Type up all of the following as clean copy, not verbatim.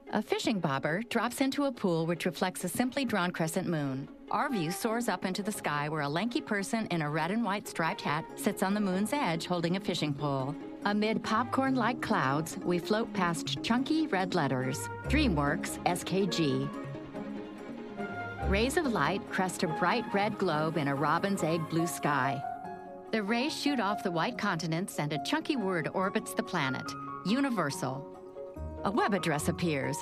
A fishing bobber drops into a pool which reflects a simply drawn crescent moon. Our view soars up into the sky where a lanky person in a red and white striped hat sits on the moon's edge holding a fishing pole. Amid popcorn-like clouds, we float past chunky red letters, DreamWorks SKG. Rays of light crest a bright red globe in a robin's egg blue sky. The rays shoot off the white continents and a chunky word orbits the planet, Universal. A web address appears,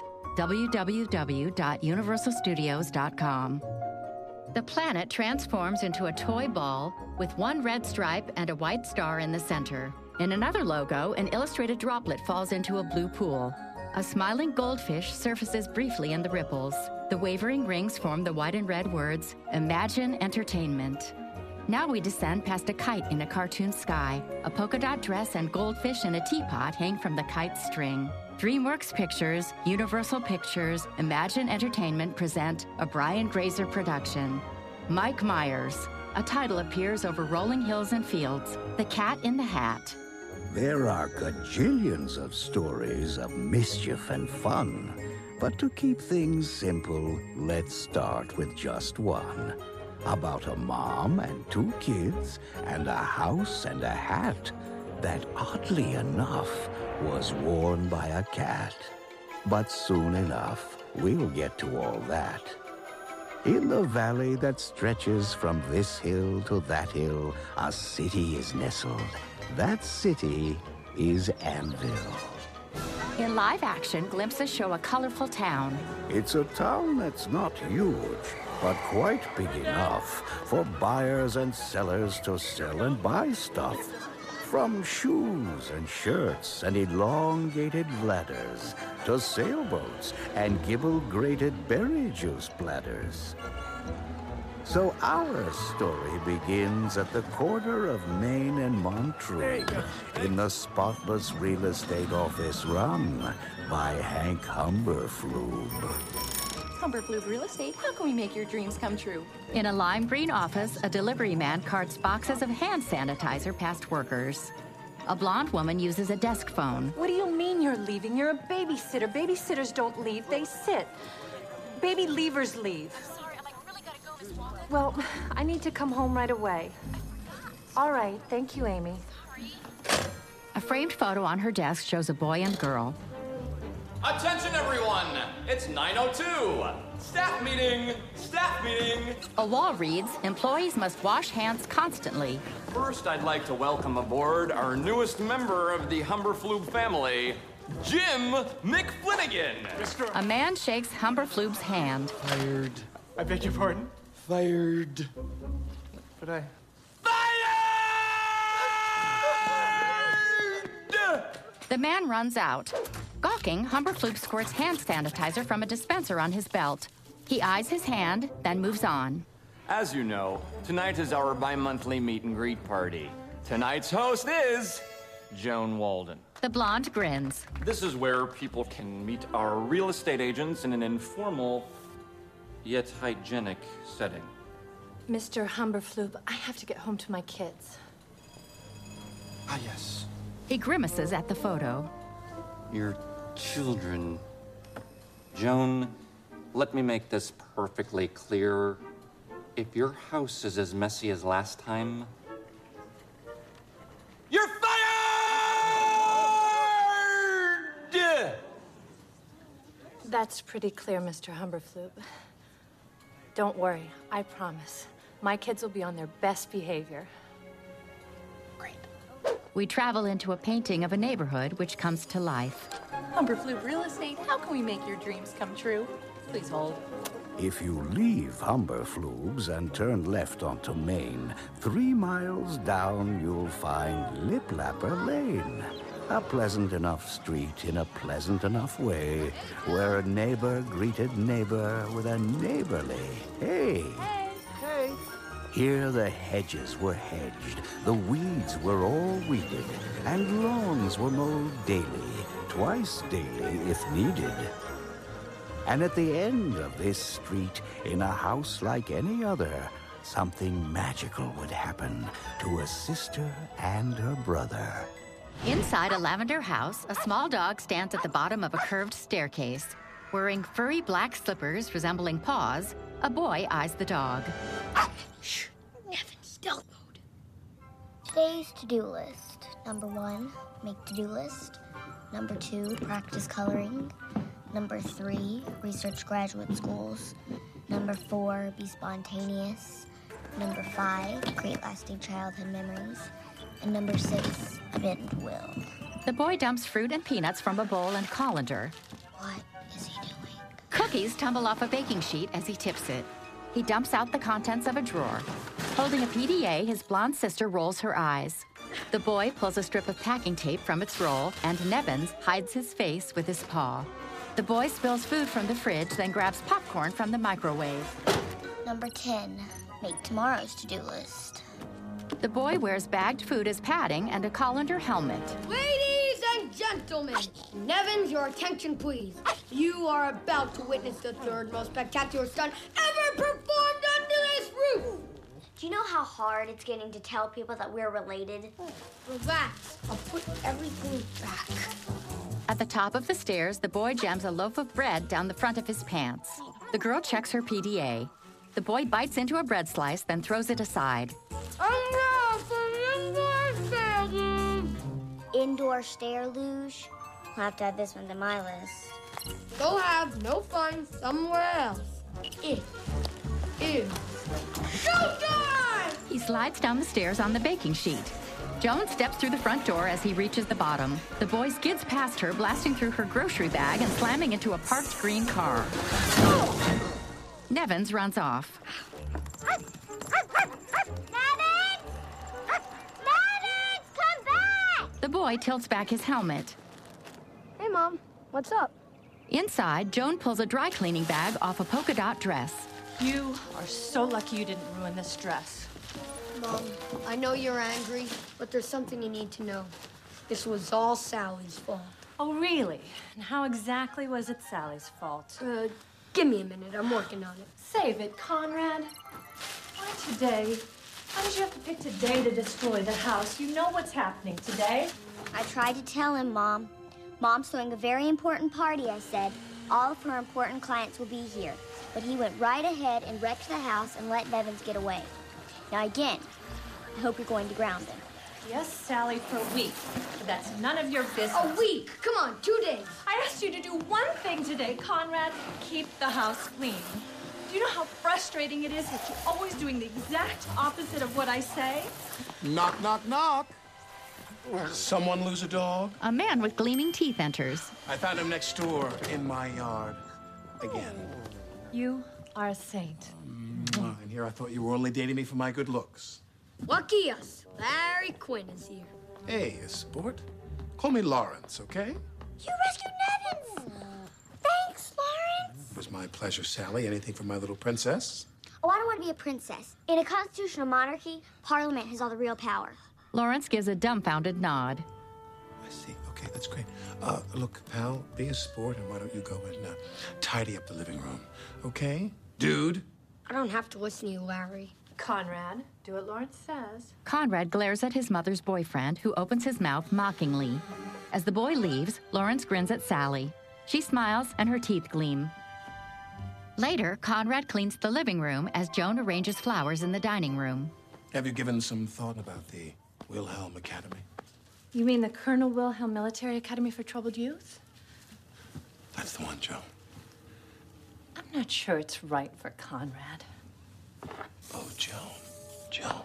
www.universalstudios.com. The planet transforms into a toy ball with one red stripe and a white star in the center. In another logo, an illustrated droplet falls into a blue pool. A smiling goldfish surfaces briefly in the ripples. The wavering rings form the white and red words, Imagine Entertainment. Now we descend past a kite in a cartoon sky. A polka dot dress and goldfish in a teapot hang from the kite's string. DreamWorks Pictures, Universal Pictures, Imagine Entertainment present a Brian Grazer production. Mike Myers. A title appears over rolling hills and fields. The Cat in the Hat. There are gajillions of stories of mischief and fun. But to keep things simple, let's start with just one. About a mom and two kids and a house and a hat that, oddly enough, was worn by a cat. But soon enough, we'll get to all that. In the valley that stretches from this hill to that hill, a city is nestled. That city is Anvil. In live action, glimpses show a colorful town. It's a town that's not huge, but quite big enough for buyers and sellers to sell and buy stuff. From shoes and shirts and elongated ladders to sailboats and gibble-grated berry juice bladders. So our story begins at the corner of Main and Montreux in the spotless real estate office run by Hank Humberflube. Humberflube Real Estate, how can we make your dreams come true? In a lime green office, a delivery man carts boxes of hand sanitizer past workers. A blonde woman uses a desk phone. What do you mean you're leaving? You're a babysitter. Babysitters don't leave, they sit. Baby leavers leave. Sorry, I really gotta go, Miss Walden. Well, I need to come home right away. All right, thank you, Amy. A framed photo on her desk shows a boy and girl. Attention everyone! It's 9:02! Staff meeting! Staff meeting! A wall reads, employees must wash hands constantly. First, I'd like to welcome aboard our newest member of the Humberflube family, Jim McFlinigan! A man shakes Humberflube's hand. Fired. I beg your pardon? Fired. But I... Fired! The man runs out. Gawking, Humberflube squirts hand sanitizer from a dispenser on his belt. He eyes his hand, then moves on. As you know, tonight is our bi-monthly meet and greet party. Tonight's host is Joan Walden. The blonde grins. This is where people can meet our real estate agents in an informal, yet hygienic setting. Mr. Humberflube, I have to get home to my kids. Ah, yes. He grimaces at the photo. Your children. Joan, let me make this perfectly clear. If your house is as messy as last time... You're fired! That's pretty clear, Mr. Humberflube. Don't worry, I promise. My kids will be on their best behavior. We travel into a painting of a neighborhood which comes to life. Humberflube Real Estate, how can we make your dreams come true? Please hold. If you leave Humberflube's and turn left onto Main, 3 miles down you'll find Liplapper Lane. A pleasant enough street in a pleasant enough way, where a neighbor greeted neighbor with a neighborly hey. Hey. Here the hedges were hedged, the weeds were all weeded, and lawns were mowed daily, twice daily if needed. And at the end of this street, in a house like any other, something magical would happen to a sister and her brother. Inside a lavender house, a small dog stands at the bottom of a curved staircase. Wearing furry black slippers resembling paws, a boy eyes the dog. Shh. Nevin, stealth mode. Today's to-do list. Number 1, make to-do list. Number 2, practice coloring. Number 3, research graduate schools. Number 4, be spontaneous. Number 5, create lasting childhood memories. And number 6, bend will. The boy dumps fruit and peanuts from a bowl and colander. What is he doing? Cookies tumble off a baking sheet as he tips it. He dumps out the contents of a drawer. Holding a PDA, his blonde sister rolls her eyes. The boy pulls a strip of packing tape from its roll, and Nevins hides his face with his paw. The boy spills food from the fridge, then grabs popcorn from the microwave. Number 10, make tomorrow's to-do list. The boy wears bagged food as padding and a colander helmet. Ladies and gentlemen, Nevins, your attention please. You are about to witness the third most spectacular stunt ever performed under this roof. Do you know how hard it's getting to tell people that we're related? Relax, I'll put everything back. At the top of the stairs, the boy jams a loaf of bread down the front of his pants. The girl checks her PDA. The boy bites into a bread slice, then throws it aside. Indoor stair luge. I'll have to add this one to my list. Go have no fun somewhere else. It is showtime! He slides down the stairs on the baking sheet. Joan steps through the front door as he reaches the bottom. The boy skids past her, blasting through her grocery bag and slamming into a parked green car. Nevins runs off. Nevins! Nevins, come back! The boy tilts back his helmet. Hey, Mom, what's up? Inside, Joan pulls a dry cleaning bag off a polka dot dress. You are so lucky you didn't ruin this dress. Mom, I know you're angry, but there's something you need to know. This was all Sally's fault. Oh, really? And how exactly was it Sally's fault? Give me a minute. I'm working on it. Save it, Conrad. Why today? Why did you have to pick today to destroy the house? You know what's happening today. I tried to tell him, Mom. Mom's throwing a very important party, I said. All of her important clients will be here. But he went right ahead and wrecked the house and let Nevins get away. Now again, I hope you're going to ground him. Yes, Sally, for a week. But that's none of your business. A week? Come on, 2 days. I asked you to do one thing today, Conrad. Keep the house clean. Do you know how frustrating it is that you're always doing the exact opposite of what I say? Knock, knock, knock. Someone lose a dog? A man with gleaming teeth enters. I found him next door in my yard. Again. You are a saint. And here I thought you were only dating me for my good looks. Lucky us. Larry Quinn is here. Hey, sport. Call me Lawrence, okay? You rescued Nevins! Thanks, Lawrence! It was my pleasure, Sally. Anything for my little princess? Oh, I don't want to be a princess. In a constitutional monarchy, Parliament has all the real power. Lawrence gives a dumbfounded nod. I see. Okay, that's great. Look, pal, be a sport, and why don't you go and tidy up the living room, okay? Dude? I don't have to listen to you, Larry. Conrad, do what Lawrence says. Conrad glares at his mother's boyfriend, who opens his mouth mockingly. As the boy leaves, Lawrence grins at Sally. She smiles, and her teeth gleam. Later, Conrad cleans the living room as Joan arranges flowers in the dining room. Have you given some thought about the Wilhelm Academy? You mean the Colonel Wilhelm Military Academy for Troubled Youth? That's the one, Joan. I'm not sure it's right for Conrad. Oh, Joan. Joan.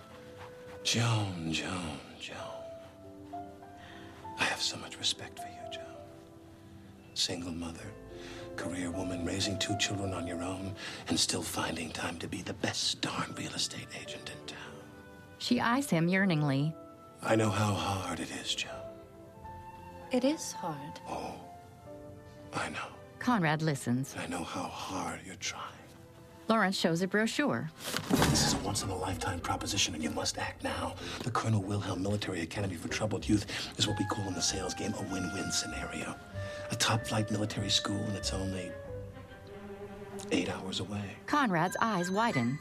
Joan, Joan, Joan. I have so much respect for you, Joan. Single mother, career woman, raising 2 children on your own, and still finding time to be the best darn real estate agent in town. She eyes him yearningly. I know how hard it is, Joan. It is hard. Oh, I know. Conrad listens. I know how hard you're trying. Lawrence shows a brochure. This is a once-in-a-lifetime proposition, and you must act now. The Colonel Wilhelm Military Academy for Troubled Youth is what we call in the sales game a win-win scenario. A top-flight military school, and it's only 8 hours away. Conrad's eyes widen.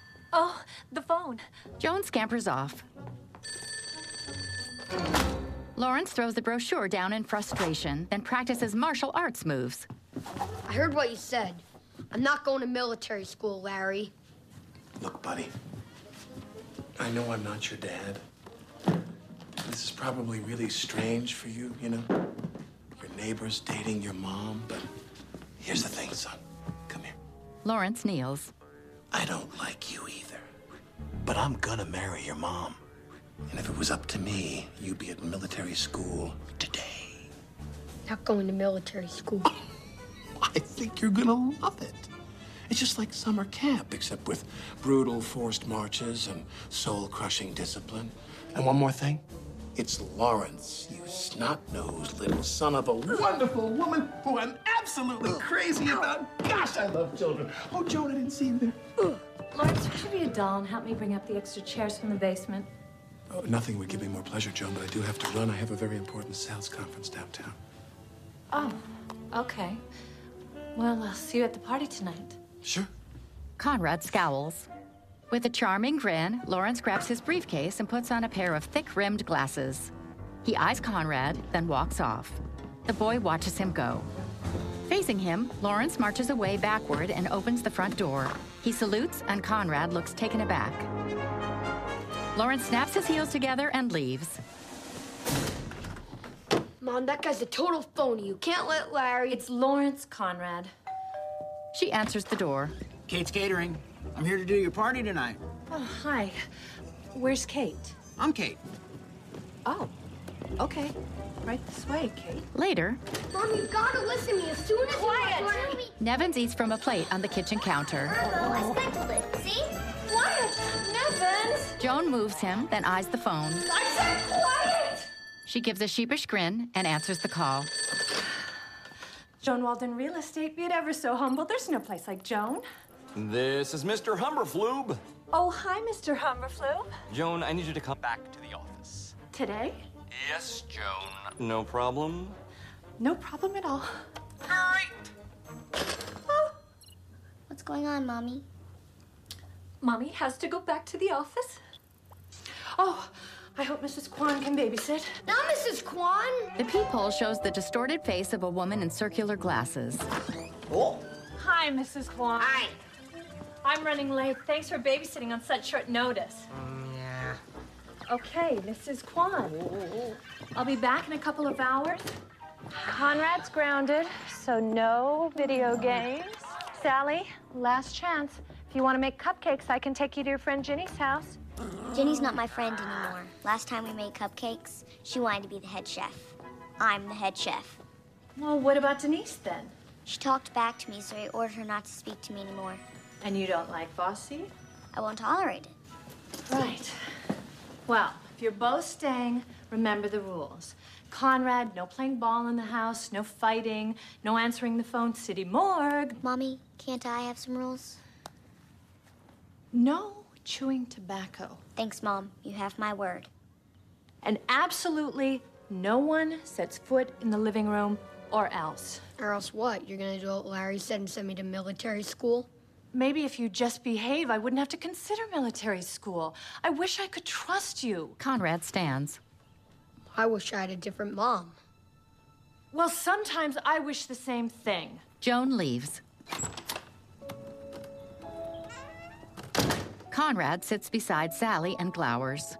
Oh, the phone. Joan scampers off. Lawrence throws the brochure down in frustration, then practices martial arts moves. I heard what you said. I'm not going to military school, Larry. Look, buddy, I know I'm not your dad. This is probably really strange for you, you know? Your neighbor's dating your mom, but here's the thing, son. Come here. Lawrence kneels. I don't like you either, but I'm gonna marry your mom. And if it was up to me, you'd be at military school today. Not going to military school. I think you're gonna love it. It's just like summer camp, except with brutal forced marches and soul-crushing discipline. And one more thing. It's Lawrence, you snot-nosed little son of a wonderful woman who I'm absolutely crazy about. Gosh, I love children. Oh, Joan, I didn't see you there. Lawrence, would you be a doll and help me bring up the extra chairs from the basement? Oh, nothing would give me more pleasure, Joan, but I do have to run. I have a very important sales conference downtown. Oh, okay. Well, I'll see you at the party tonight. Sure. Conrad scowls. With a charming grin, Lawrence grabs his briefcase and puts on a pair of thick-rimmed glasses. He eyes Conrad, then walks off. The boy watches him go. Facing him, Lawrence marches away backward and opens the front door. He salutes, and Conrad looks taken aback. Lawrence snaps his heels together and leaves. Mom, that guy's a total phony. You can't let Larry... It's Lawrence Conrad. She answers the door. Kate's Catering. I'm here to do your party tonight. Oh, hi. Where's Kate? I'm Kate. Oh, okay. Right this way, Kate. Later, Mom, you gotta listen to me as soon as Quiet! Nevins eats from a plate on the kitchen counter. I speckled it. See? Quiet! Nevins! Joan moves him, then eyes the phone. I said quiet! She gives a sheepish grin and answers the call. Joan Walden Real Estate, be it ever so humble. There's no place like Joan. This is Mr. Humberflube. Oh, hi, Mr. Humberflube. Joan, I need you to come back to the office. Today? Yes, Joan. No problem. No problem at all. What's going on, Mommy? Mommy has to go back to the office. Oh, I hope Mrs. Kwan can babysit. Not Mrs. Kwan. The peephole shows the distorted face of a woman in circular glasses. Oh. Hi, Mrs. Kwan. Hi. I'm running late. Thanks for babysitting on such short notice. Yeah. Okay, Mrs. Kwan. I'll be back in a couple of hours. Conrad's grounded, so no video games. Sally, last chance. If you want to make cupcakes, I can take you to your friend Ginny's house. Ginny's not my friend anymore. Last time we made cupcakes, she wanted to be the head chef. I'm the head chef. Well, what about Denise, then? She talked back to me, so I ordered her not to speak to me anymore. And you don't like Bossy? I won't tolerate it. Right. Well, if you're both staying, remember the rules. Conrad, no playing ball in the house, no fighting, no answering the phone, city morgue. Mommy, can't I have some rules? No chewing tobacco. Thanks, Mom. You have my word. And absolutely no one sets foot in the living room or else. Or else what? You're gonna do what Larry said and send me to military school? Maybe if you just behave, I wouldn't have to consider military school. I wish I could trust you. Conrad stands. I wish I had a different mom. Well, sometimes I wish the same thing. Joan leaves. Conrad sits beside Sally and glowers.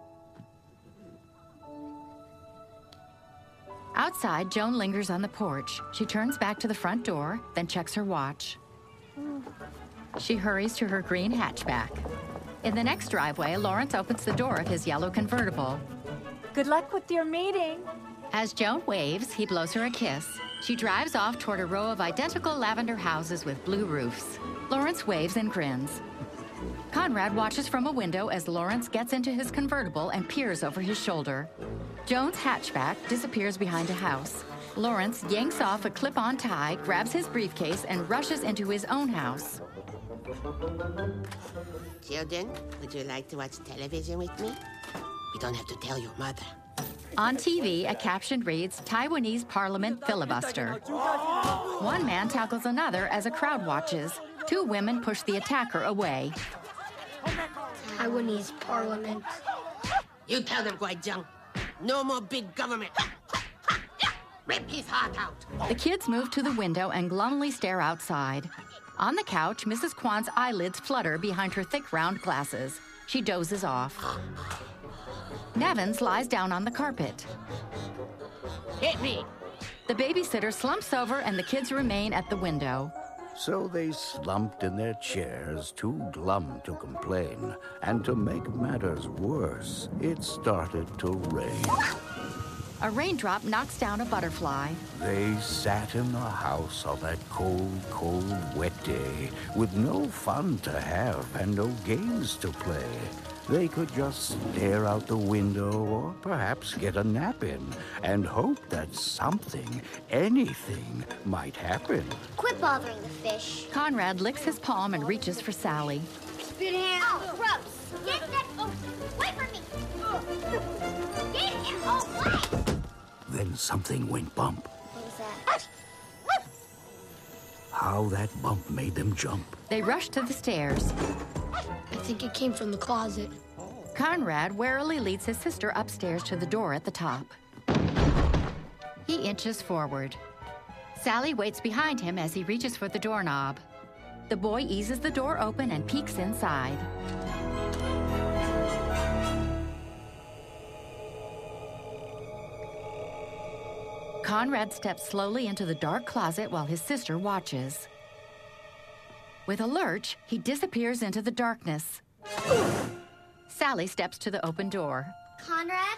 Outside, Joan lingers on the porch. She turns back to the front door, then checks her watch. She hurries to her green hatchback. In the next driveway, Lawrence opens the door of his yellow convertible. Good luck with your meeting. As Joan waves, he blows her a kiss. She drives off toward a row of identical lavender houses with blue roofs. Lawrence waves and grins. Conrad watches from a window as Lawrence gets into his convertible and peers over his shoulder. Joan's hatchback disappears behind a house. Lawrence yanks off a clip-on tie, grabs his briefcase, and rushes into his own house. Children, would you like to watch television with me? You don't have to tell your mother. On TV, a caption reads, Taiwanese Parliament filibuster. One man tackles another as a crowd watches. Two women push the attacker away. Taiwanese Parliament. You tell them, Guai Zheng. No more big government. Rip his heart out. The kids move to the window and glumly stare outside. On the couch, Mrs. Kwan's eyelids flutter behind her thick round glasses. She dozes off. Nevins lies down on the carpet. Hit me. The babysitter slumps over and the kids remain at the window. So they slumped in their chairs, too glum to complain. And to make matters worse, it started to rain. A raindrop knocks down a butterfly. They sat in the house on that cold, cold, wet day with no fun to have and no games to play. They could just stare out the window or perhaps get a nap in and hope that something, anything, might happen. Quit bothering the fish. Conrad licks his palm and reaches for Sally. Spit hand. Oh, gross. Get that. Oh, wait for me. Get it away. Then something went bump. What was that? How that bump made them jump. They rush to the stairs. I think it came from the closet. Conrad warily leads his sister upstairs to the door at the top. He inches forward. Sally waits behind him as he reaches for the doorknob. The boy eases the door open and peeks inside. Conrad steps slowly into the dark closet while his sister watches. With a lurch, he disappears into the darkness. Sally steps to the open door. Conrad?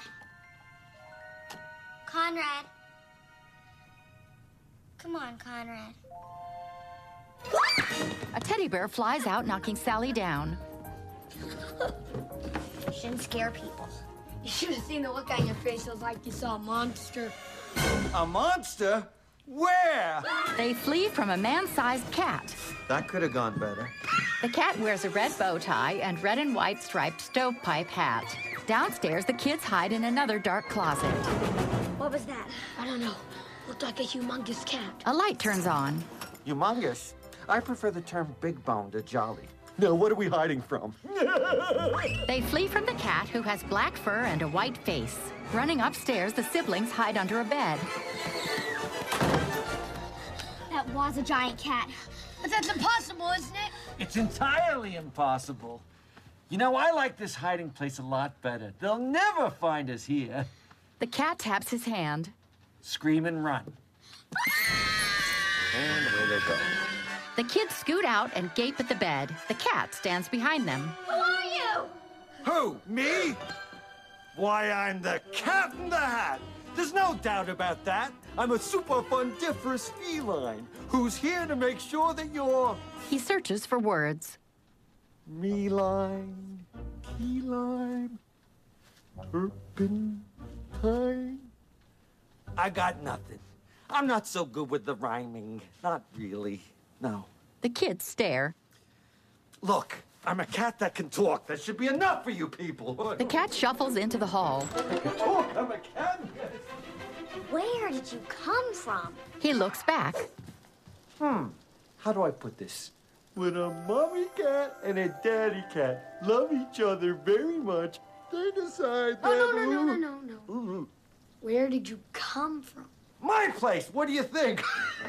Conrad? Come on, Conrad. A teddy bear flies out, knocking Sally down. Shouldn't scare people. You should have seen the look on your face. It was like you saw a monster. A monster? Where? They flee from a man-sized cat. That could have gone better. The cat wears a red bow tie and red and white striped stovepipe hat. Downstairs, the kids hide in another dark closet. What was that? I don't know. Looked like a humongous cat. A light turns on. Humongous? I prefer the term big bone to jolly. Now, what are we hiding from? They flee from the cat, who has black fur and a white face. Running upstairs, the siblings hide under a bed. That was a giant cat. But that's impossible, isn't it? It's entirely impossible. You know, I like this hiding place a lot better. They'll never find us here. The cat taps his hand. Scream and run. And away they go. The kids scoot out and gape at the bed. The cat stands behind them. Who are you? Who? Me? Why, I'm the Cat in the Hat. There's no doubt about that. I'm a super fundiferous feline who's here to make sure that you're... He searches for words. Me-line, key-line, turpentine. I got nothing. I'm not so good with the rhyming. Not really. No. The kids stare. Look, I'm a cat that can talk. That should be enough for you people. The cat shuffles into the hall. I can talk. I'm a cat. Where did you come from? He looks back. How do I put this? When a mommy cat and a daddy cat love each other very much, they decide that... Oh, no. Where did you come from? My place. What do you think?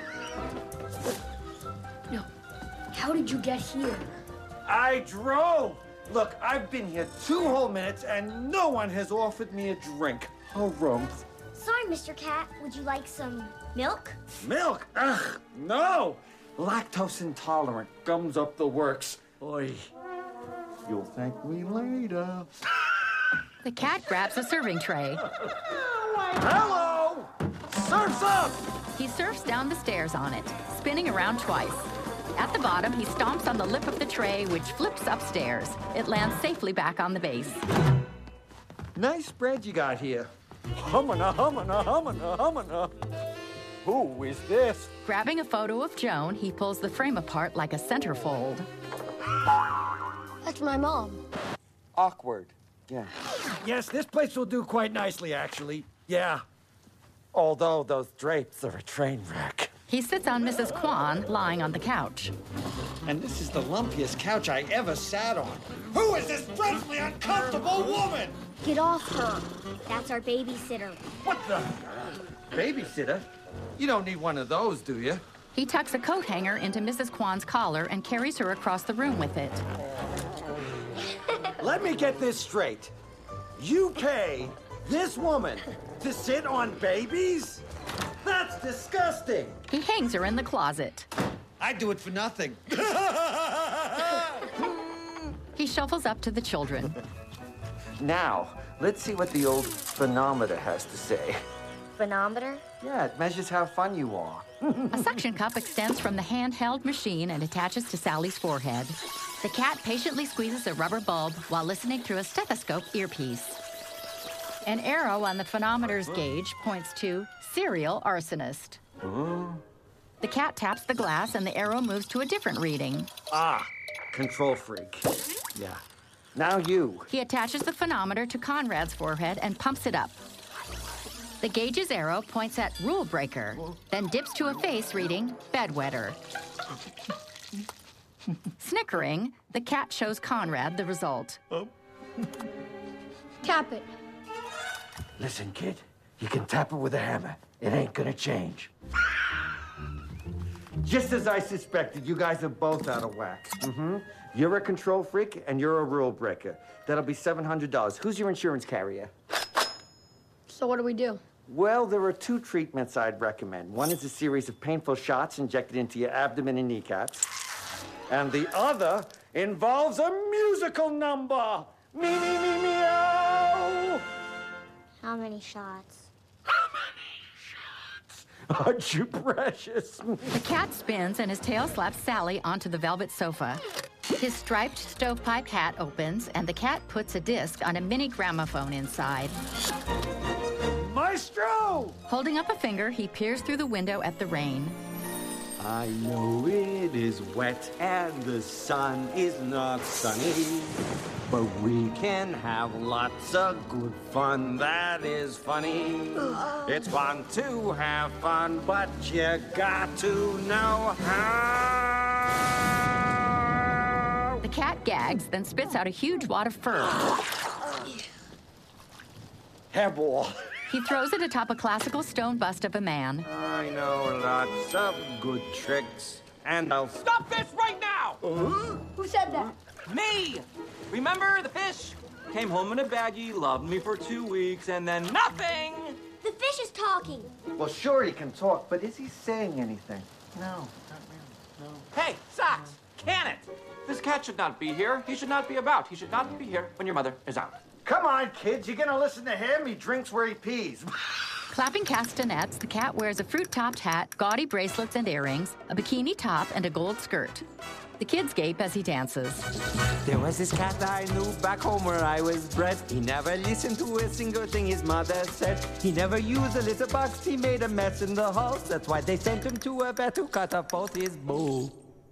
No. How did you get here? I drove. Look, I've been here 2 whole minutes and no one has offered me a drink. Harumph. Sorry, Mr. Cat. Would you like some milk? Milk? Ugh, no. Lactose intolerant. Gums up the works. Oy. You'll thank me later. The cat grabs a serving tray. Hello! Surf's up! He surfs down the stairs on it, spinning around twice. At the bottom, he stomps on the lip of the tray, which flips upstairs. It lands safely back on the base. Nice spread you got here. Humana, humana, humana, humana. Who is this? Grabbing a photo of Joan, he pulls the frame apart like a centerfold. That's my mom. Awkward. Yeah. Yes, this place will do quite nicely, actually. Yeah. Although those drapes are a train wreck. He sits on Mrs. Kwan, lying on the couch. And this is the lumpiest couch I ever sat on. Who is this dreadfully uncomfortable woman? Get off her. That's our babysitter. What the? Babysitter? You don't need one of those, do you? He tucks a coat hanger into Mrs. Kwan's collar and carries her across the room with it. Let me get this straight. You pay this woman to sit on babies? That's disgusting. He hangs her in the closet. I'd do it for nothing. He shuffles up to the children. Now, let's see what the old phenometer has to say. Phenometer? Yeah, it measures how fun you are. A suction cup extends from the handheld machine and attaches to Sally's forehead. The cat patiently squeezes a rubber bulb while listening through a stethoscope earpiece. An arrow on the phenometer's gauge points to serial arsonist. The cat taps the glass and the arrow moves to a different reading. Ah, control freak. Yeah. Now you. He attaches the phenometer to Conrad's forehead and pumps it up. The gauge's arrow points at rule breaker, then dips to a face reading bedwetter. Snickering, the cat shows Conrad the result. Tap it. Listen, kid, you can tap it with a hammer. It ain't gonna change. Just as I suspected, you guys are both out of whack. You're a control freak and you're a rule breaker. That'll be $700. Who's your insurance carrier? So what do we do? Well, there are two treatments I'd recommend. One is a series of painful shots injected into your abdomen and kneecaps. And the other involves a musical number. Me, me, me, meow. How many shots? Aren't you precious? The cat spins and his tail slaps Sally onto the velvet sofa. His striped stovepipe hat opens and the cat puts a disc on a mini gramophone inside. Maestro! Holding up a finger, he peers through the window at the rain. I know it is wet and the sun is not sunny, but we can have lots of good fun that is funny. It's fun to have fun, but you got to know how. The cat gags, then spits out a huge wad of fur. Hairball. He throws it atop a classical stone bust of a man. I know lots of good tricks, and I'll Stop this right now! Who said that? Me! Remember the fish? Came home in a baggie, loved me for 2 weeks, and then nothing! The fish is talking. Well, sure he can talk, but is he saying anything? No, not really, no. Hey, Socks! Can it! This cat should not be here. He should not be about. He should not be here when your mother is out. Come on, kids. You're gonna listen to him? He drinks where he pees. Clapping castanets, the cat wears a fruit-topped hat, gaudy bracelets and earrings, a bikini top, and a gold skirt. The kids gape as he dances. There was this cat I knew back home where I was bred. He never listened to a single thing his mother said. He never used a litter box. He made a mess in the halls. That's why they sent him to a vet to cut off both his bow.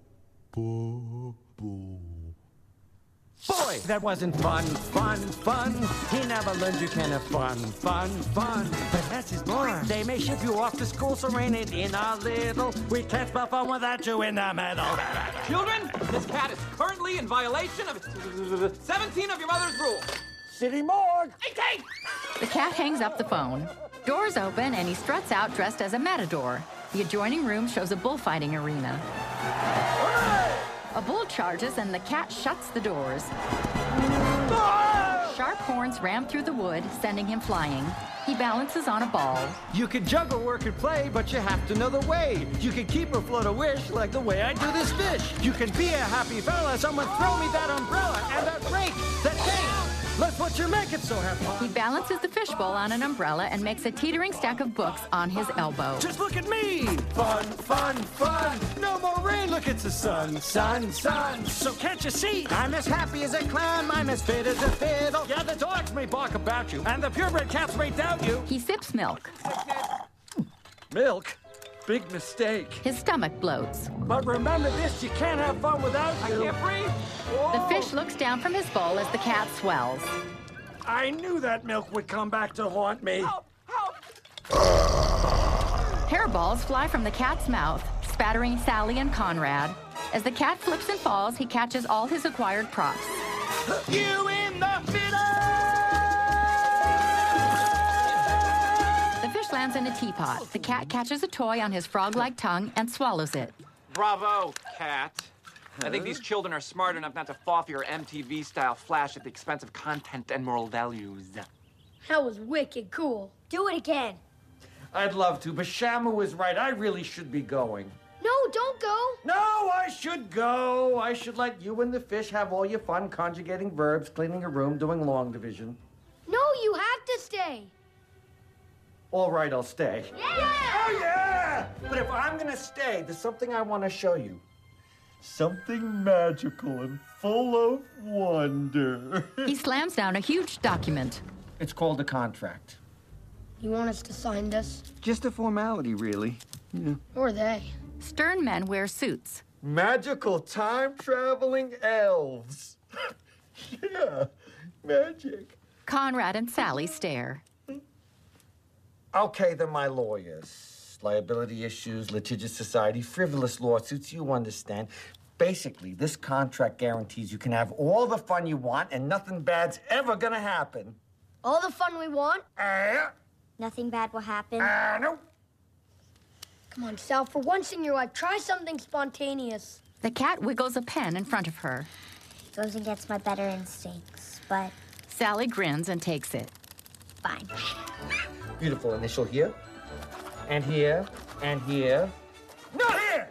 Boy, that wasn't fun. He never learned you can have fun. But less is more. They may ship you off to school, so rein it in a little. We can't spell fun without you in the middle. Children, this cat is currently in violation of 17 of your mother's rules. City morgue. 18! The cat hangs up the phone. Doors open and he struts out dressed as a matador. The adjoining room shows a bullfighting arena. A bull charges and the cat shuts the doors. Sharp horns ram through the wood, sending him flying. He balances on a ball. You can juggle, work, and play, but you have to know the way. You can keep or float a wish like the way I do this fish. You can be a happy fella. Someone throw me that umbrella and that rake, that cake. Let's what you're making, so have fun. He balances the fishbowl on an umbrella and makes a teetering stack of books on his elbow. Just look at me! Fun! No more rain, look, it's the sun. So can't you see? I'm as happy as a clown, I'm as fit as a fiddle. Yeah, the dogs may bark about you, and the purebred cats may doubt you. He sips milk. Milk? Big mistake. His stomach bloats. But remember this, you can't have fun without you. I can't breathe. The fish looks down from his bowl as the cat swells. I knew that milk would come back to haunt me. Help! Hairballs fly from the cat's mouth, spattering Sally and Conrad. As the cat flips and falls, he catches all his acquired props. You in the middle! The fish lands in a teapot. The cat catches a toy on his frog-like tongue and swallows it. Bravo, cat. I think these children are smart enough not to fall for your MTV-style flash at the expense of content and moral values. That was wicked cool. Do it again. I'd love to, but Shamu is right. I really should be going. No, don't go. No, I should go. I should let you and the fish have all your fun conjugating verbs, cleaning a room, doing long division. No, you have to stay. All right, I'll stay. Yeah! Oh, yeah! But if I'm gonna stay, there's something I want to show you. Something magical and full of wonder. He slams down a huge document. It's called a contract. You want us to sign this? Just a formality, really. Yeah. Or they? Stern men wear suits. Magical time-traveling elves. Yeah, magic. Conrad and Sally stare. Okay, they're my lawyers. Liability issues, litigious society, frivolous lawsuits, you understand. Basically, this contract guarantees you can have all the fun you want and nothing bad's ever gonna happen. All the fun we want? Nothing bad will happen. No. Come on, Sal, for once in your life, try something spontaneous. The cat wiggles a pen in front of her. Goes against my better instincts, but Sally grins and takes it. fine. Beautiful initial here, and here, and here. Not here!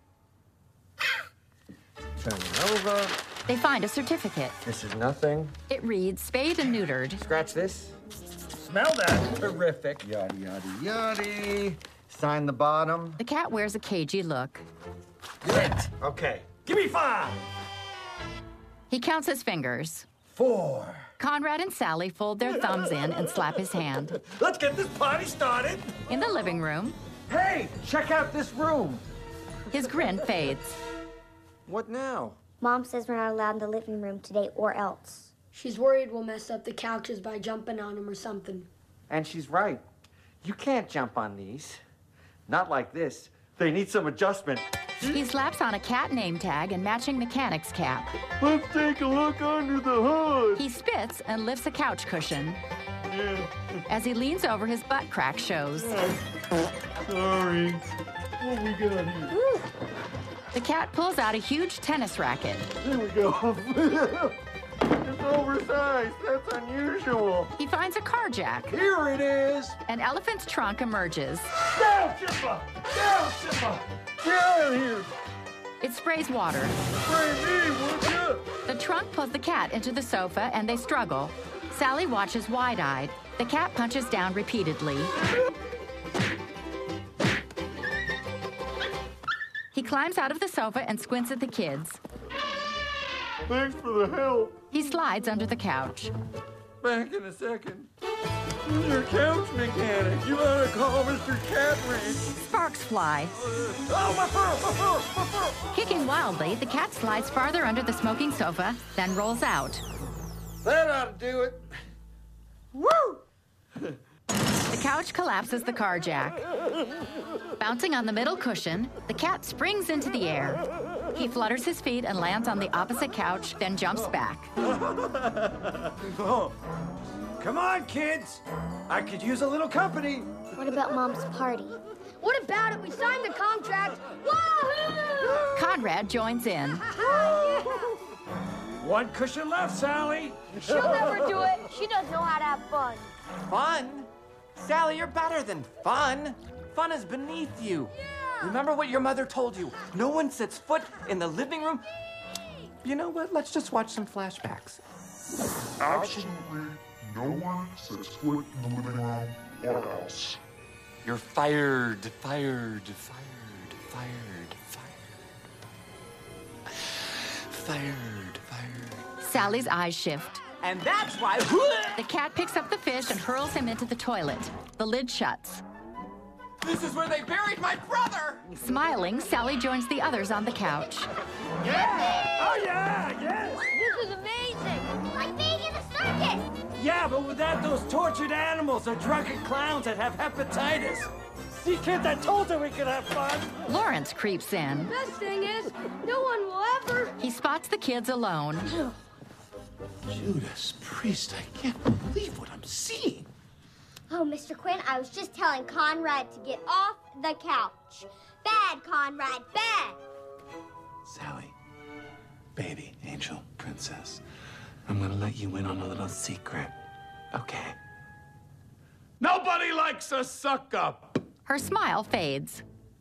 Turn it over. They find a certificate. This is nothing. It reads, spayed and neutered. Scratch this. Smell that. Terrific. Yada, yada, yada. Sign the bottom. The cat wears a cagey look. Great. Okay. Give me 5. He counts his fingers. 4. Conrad and Sally fold their thumbs in and slap his hand. Let's get this party started. In the living room, Hey, check out this room. his grin fades. What now? Mom says we're not allowed in the living room today or else. She's worried we'll mess up the couches by jumping on them or something. And she's right. You can't jump on these. Not like this. They need some adjustment. He slaps on a cat name tag and matching mechanic's cap. Let's take a look under the hood. He spits and lifts a couch cushion. Yeah. As he leans over, his butt crack shows. Sorry. What we got here? The cat pulls out a huge tennis racket. There we go. It's oversized. That's unusual. He finds a car jack. Here it is. An elephant's trunk emerges. Down, Simba! Down, Simba! Get out of here! It sprays water. Spray me, would you? The trunk pulls the cat into the sofa and they struggle. Sally watches wide-eyed. The cat punches down repeatedly. He climbs out of the sofa and squints at the kids. Thanks for the help. He slides under the couch. Back in a second. Your couch mechanic. You ought to call Mr. Catring. Sparks fly. Oh, my fur, my fur, my fur. Kicking wildly, the cat slides farther under the smoking sofa, then rolls out. That ought to do it. Woo! The couch collapses the car jack. Bouncing on the middle cushion, the cat springs into the air. He flutters his feet and lands on the opposite couch, then jumps back. Oh. Come on, kids. I could use a little company. What about Mom's party? What about it? We signed the contract. Wahoo! Conrad joins in. One cushion left, Sally. She'll never do it. She doesn't know how to have fun. Fun? Sally, you're better than fun. Fun is beneath you. Yeah. Remember what your mother told you. No one sets foot in the living room. You know what? Let's just watch some flashbacks. Absolutely no one sets foot in the living room or else. You're fired, fired, fired, fired, fired. Fired, fired. Sally's eyes shift. And that's why... The cat picks up the fish and hurls him into the toilet. The lid shuts. This is where they buried my brother! Smiling, Sally joins the others on the couch. Yeah! Oh, yeah! Yes! This is amazing! Like being in the circus! Yeah, but without those tortured animals or drunken clowns that have hepatitis. See, kids, I told you we could have fun. Lawrence creeps in. Best thing is, no one will ever. He spots the kids alone. Judas Priest, I can't believe what I'm seeing. Oh, Mr. Quinn, I was just telling Conrad to get off the couch. Bad, Conrad, bad. Sally, baby, angel, princess, I'm gonna let you in on a little secret, okay? Nobody likes a suck-up! Her smile fades.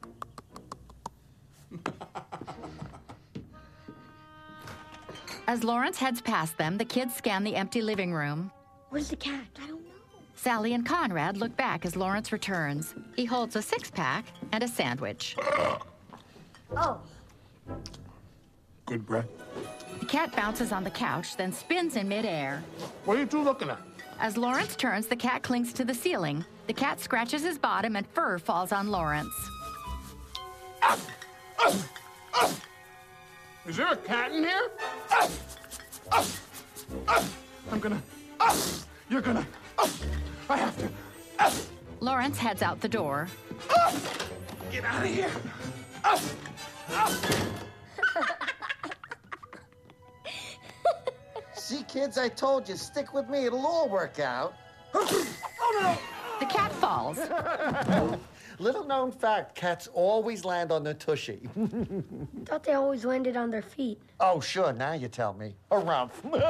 As Lawrence heads past them, the kids scan the empty living room. Where's the cat? I don't know. Sally and Conrad look back as Lawrence returns. He holds a six-pack and a sandwich. Oh. Good breath. The cat bounces on the couch, then spins in midair. What are you two looking at? As Lawrence turns, the cat clings to the ceiling. The cat scratches his bottom and fur falls on Lawrence. Is there a cat in here? I'm gonna... You're gonna... I have to... Lawrence heads out the door. Get out of here! See, kids, I told you, stick with me. It'll all work out. Oh, no! The cat falls. Little known fact, cats always land on their tushy. Thought they always landed on their feet. Oh, sure, now you tell me. Around.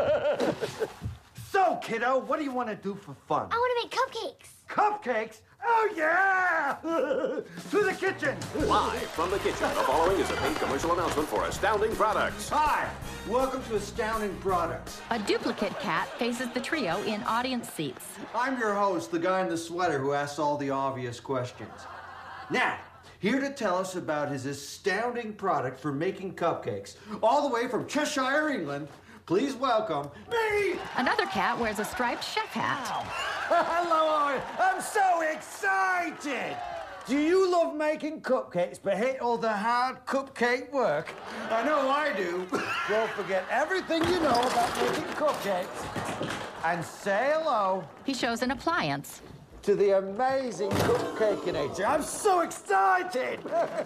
So, kiddo, what do you want to do for fun? I want to make cupcakes. Cupcakes? Oh, yeah! To the kitchen! Live from the kitchen, the following is a paid commercial announcement for Astounding Products. Hi, welcome to Astounding Products. A duplicate cat faces the trio in audience seats. I'm your host, the guy in the sweater who asks all the obvious questions. Now, here to tell us about his astounding product for making cupcakes, all the way from Cheshire, England, please welcome me! Another cat wears a striped chef hat. Hello, I'm so excited. Do you love making cupcakes but hate all the hard cupcake work? I know I do. Well, forget everything you know about making cupcakes and say hello. He shows an appliance. To the amazing Cupcakeinator. I'm so excited!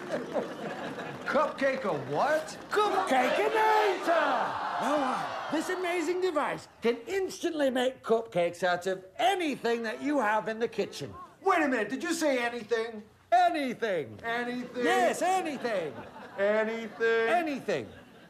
Cupcake a what? Cupcakeinator! This amazing device can instantly make cupcakes out of anything that you have in the kitchen. Wait a minute, did you say anything? Anything. Anything? Yes, anything. Anything? Anything.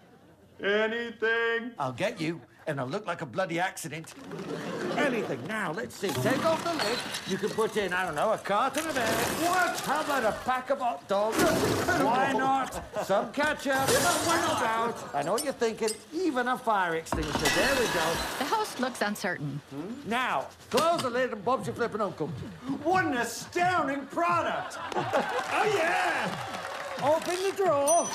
Anything? I'll get you, and I'll look like a bloody accident. Anything. Now, let's see. Take off the lid. You can put in, I don't know, a carton of eggs. What? How about a pack of hot dogs? Why not? Some ketchup. How about? I know what you're thinking. Even a fire extinguisher. There we go. The host looks uncertain. Now, close the lid and Bob's your flippin' uncle. What an astounding product! Oh, yeah! Open the drawer.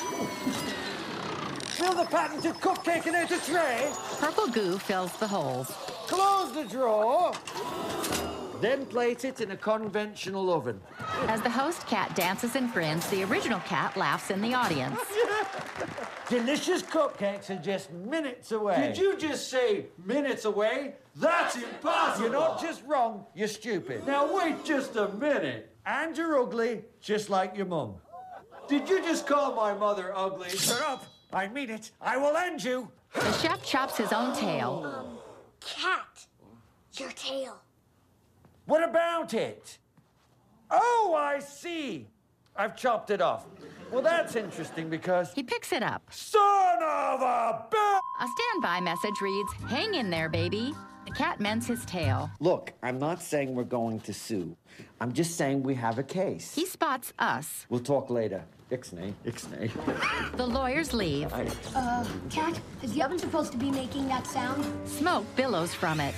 Fill the patented Cupcakeinator tray. Purple goo fills the holes. Close the drawer. Then place it in a conventional oven. As the host cat dances and grins, the original cat laughs in the audience. Delicious cupcakes are just minutes away. Did you just say minutes away? That's impossible! You're not just wrong, you're stupid. Now wait just a minute. And you're ugly, just like your mum. Did you just call my mother ugly? Shut up! I mean it. I will end you. The chef chops his own tail. Cat, your tail. What about it? Oh, I see. I've chopped it off. Well, that's interesting because... He picks it up. Son of a bitch! A standby message reads, "Hang in there, baby." The cat mends his tail. Look, I'm not saying we're going to sue. I'm just saying we have a case. He spots us. We'll talk later. Ixnay, ixnay. The lawyers leave. Cat, is the oven supposed to be making that sound? Smoke billows from it.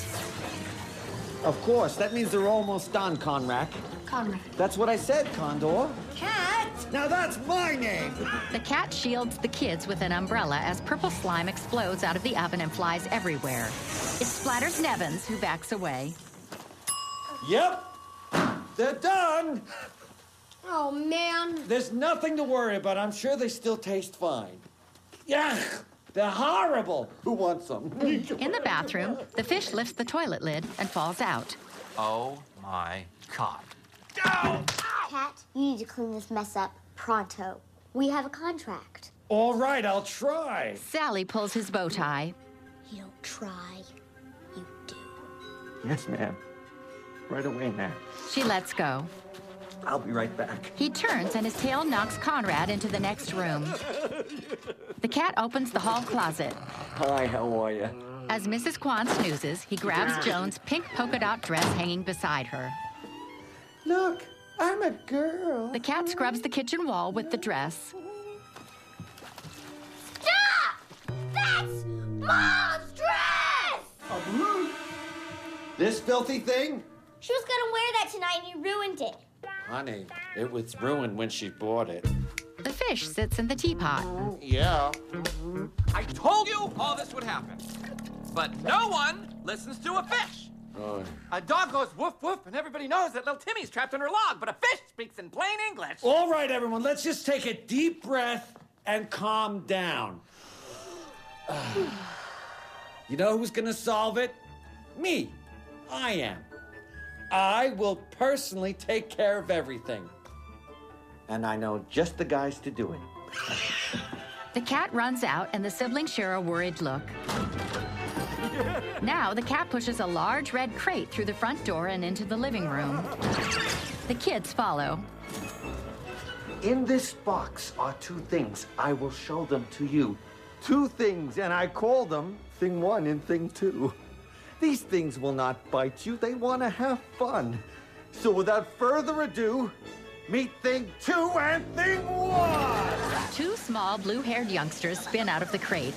Of course, that means they're almost done, Conrad. Conrad. That's what I said, Condor. Cat! Now that's my name! The cat shields the kids with an umbrella as purple slime explodes out of the oven and flies everywhere. It splatters Nevins, who backs away. Yep, they're done. Oh, man. There's nothing to worry about. I'm sure they still taste fine. Yeah, they're horrible. Who wants some? In the bathroom, the fish lifts the toilet lid and falls out. Oh, my God. Cat, you need to clean this mess up pronto. We have a contract. All right, I'll try. Sally pulls his bow tie. You don't try, you do. Yes, ma'am. Right away, ma'am. She lets go. I'll be right back. He turns and his tail knocks Conrad into the next room. The cat opens the hall closet. Hi, how are you? As Mrs. Kwan snoozes, he grabs Joan's pink polka dot dress hanging beside her. Look, I'm a girl. The cat scrubs the kitchen wall with the dress. Stop! That's Mom's dress! This filthy thing? She was gonna wear that tonight and you ruined it. Honey, it was ruined when she bought it. The fish sits in the teapot. Yeah. I told you all this would happen. But no one listens to a fish. A dog goes woof woof, and everybody knows that little Timmy's trapped in her log, but a fish speaks in plain English. All right, everyone, let's just take a deep breath and calm down. You know who's gonna solve it? Me. I am. I will personally take care of everything. And I know just the guys to do it. The cat runs out and the siblings share a worried look. Now the cat pushes a large red crate through the front door and into the living room. The kids follow. In this box are two things. I will show them to you. Two things, and I call them Thing 1 and Thing 2. These things will not bite you. They want to have fun. So without further ado, meet Thing 2 and Thing 1! Two small blue-haired youngsters spin out of the crate.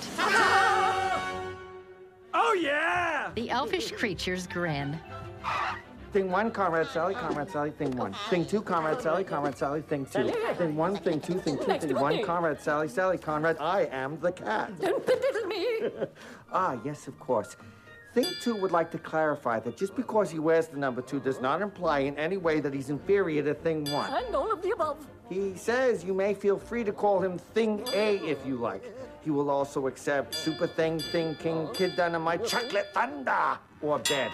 Oh, yeah! The elfish creatures grin. Thing 1, Conrad, Sally, Thing 1. Thing 2, Conrad, Sally, Thing 2. Thing 1, Thing 2, Thing 2, Thing 1, Conrad, Sally, Conrad. I am the cat. Don't belittle me. Yes, of course. Thing 2 would like to clarify that just because he wears the number 2 does not imply in any way that he's inferior to Thing 1. And all of the above. He says you may feel free to call him Thing A if you like. He will also accept Super Thing, King, Kid Dynamite, Chocolate Thunder, or Bed.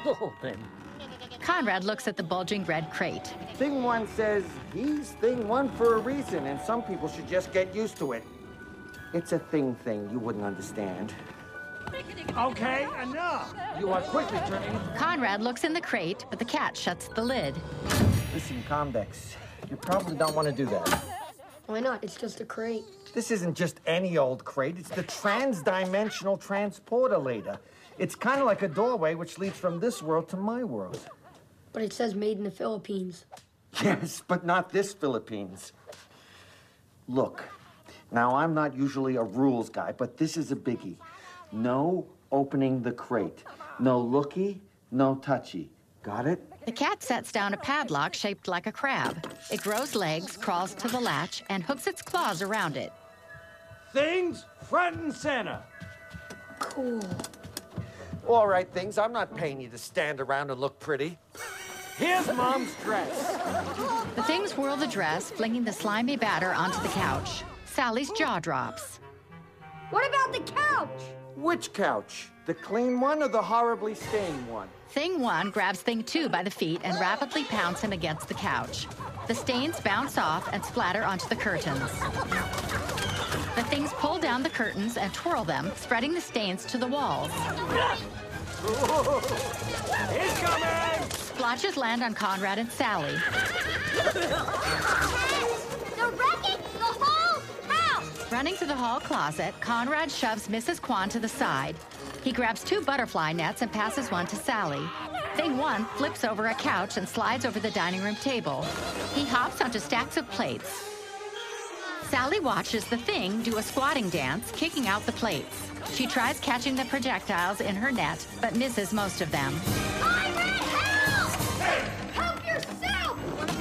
Conrad looks at the bulging red crate. Thing 1 says he's Thing 1 for a reason, and some people should just get used to it. It's a thing you wouldn't understand. Okay, enough. You are quickly turning. Conrad looks in the crate, but the cat shuts the lid. Listen, Convex, you probably don't want to do that. Why not? It's just a crate. This isn't just any old crate. It's the trans-dimensional transporter later. It's kind of like a doorway which leads from this world to my world. But it says made in the Philippines. Yes, but not this Philippines. Look, now I'm not usually a rules guy, but this is a biggie. No opening the crate. No looky, no touchy. Got it? The cat sets down a padlock shaped like a crab. It grows legs, crawls to the latch, and hooks its claws around it. Things front and center. Cool. All right, Things, I'm not paying you to stand around and look pretty. Here's Mom's dress. The Things whirl the dress, flinging the slimy batter onto the couch. Sally's jaw drops. What about the couch? Which couch? The clean one or the horribly stained one? Thing 1 grabs Thing 2 by the feet and rapidly pounds him against the couch. The stains bounce off and splatter onto the curtains. The Things pull down the curtains and twirl them, spreading the stains to the walls. He's coming! Splotches land on Conrad and Sally. They're wrecking the whole house! Running to the hall closet, Conrad shoves Mrs. Kwan to the side. He grabs 2 butterfly nets and passes one to Sally. Thing 1 flips over a couch and slides over the dining room table. He hops onto stacks of plates. Sally watches the Thing do a squatting dance, kicking out the plates. She tries catching the projectiles in her net, but misses most of them. Help yourself!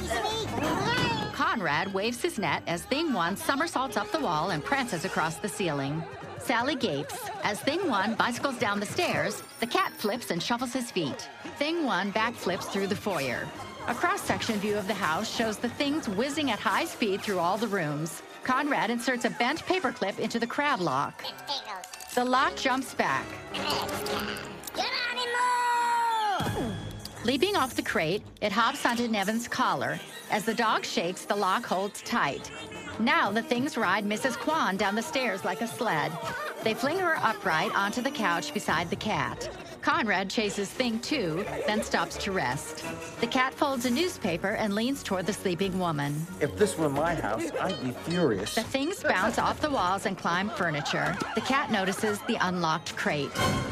Conrad waves his net as Thing 1 somersaults up the wall and prances across the ceiling. Sally gapes. As Thing 1 bicycles down the stairs, the cat flips and shuffles his feet. Thing 1 backflips through the foyer. A cross-section view of the house shows the Things whizzing at high speed through all the rooms. Conrad inserts a bent paperclip into the crab lock. The lock jumps back. Leaping off the crate, it hops onto Nevin's collar. As the dog shakes, the lock holds tight. Now the things ride Mrs. Kwan down the stairs like a sled. They fling her upright onto the couch beside the cat. Conrad chases Thing 2, then stops to rest. The cat folds a newspaper and leans toward the sleeping woman. If this were my house, I'd be furious. The things bounce off the walls and climb furniture. The cat notices the unlocked crate.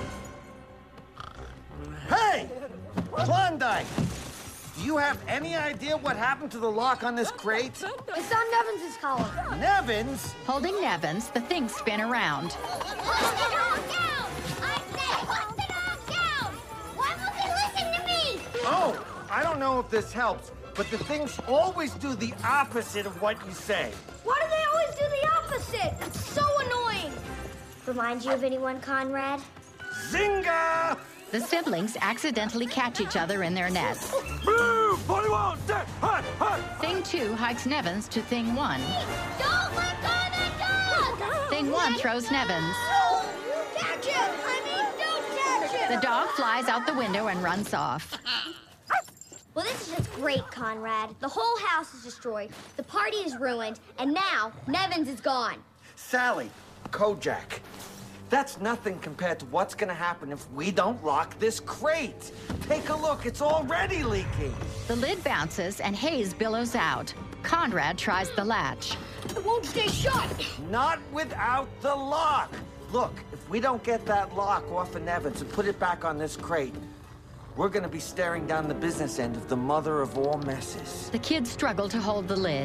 Hey! Klondike! Do you have any idea what happened to the lock on this crate? It's on Nevin's collar. Nevins? Holding Nevins, the things spin around. Hold the dog down! I said hold the dog down! Why won't they listen to me? Oh, I don't know if this helps, but the things always do the opposite of what you say. Why do they always do the opposite? It's so annoying. Remind you of anyone, Conrad? Zinga! The siblings accidentally catch each other in their nets. Move! 41! Hut! Hut! Thing 2 hikes Nevins to Thing 1. Don't let go of the dog! Thing 1 throws Nevins. Catch it! I mean, don't catch it! The dog flies out the window and runs off. Well, this is just great, Conrad. The whole house is destroyed, the party is ruined, and now Nevins is gone. Sally, Kojak, that's nothing compared to what's gonna happen if we don't lock this crate. Take a look, it's already leaking. The lid bounces and haze billows out. Conrad tries the latch. It won't stay shut. Not without the lock. Look, if we don't get that lock off of Nevins and put it back on this crate, we're gonna be staring down the business end of the mother of all messes. The kids struggle to hold the lid.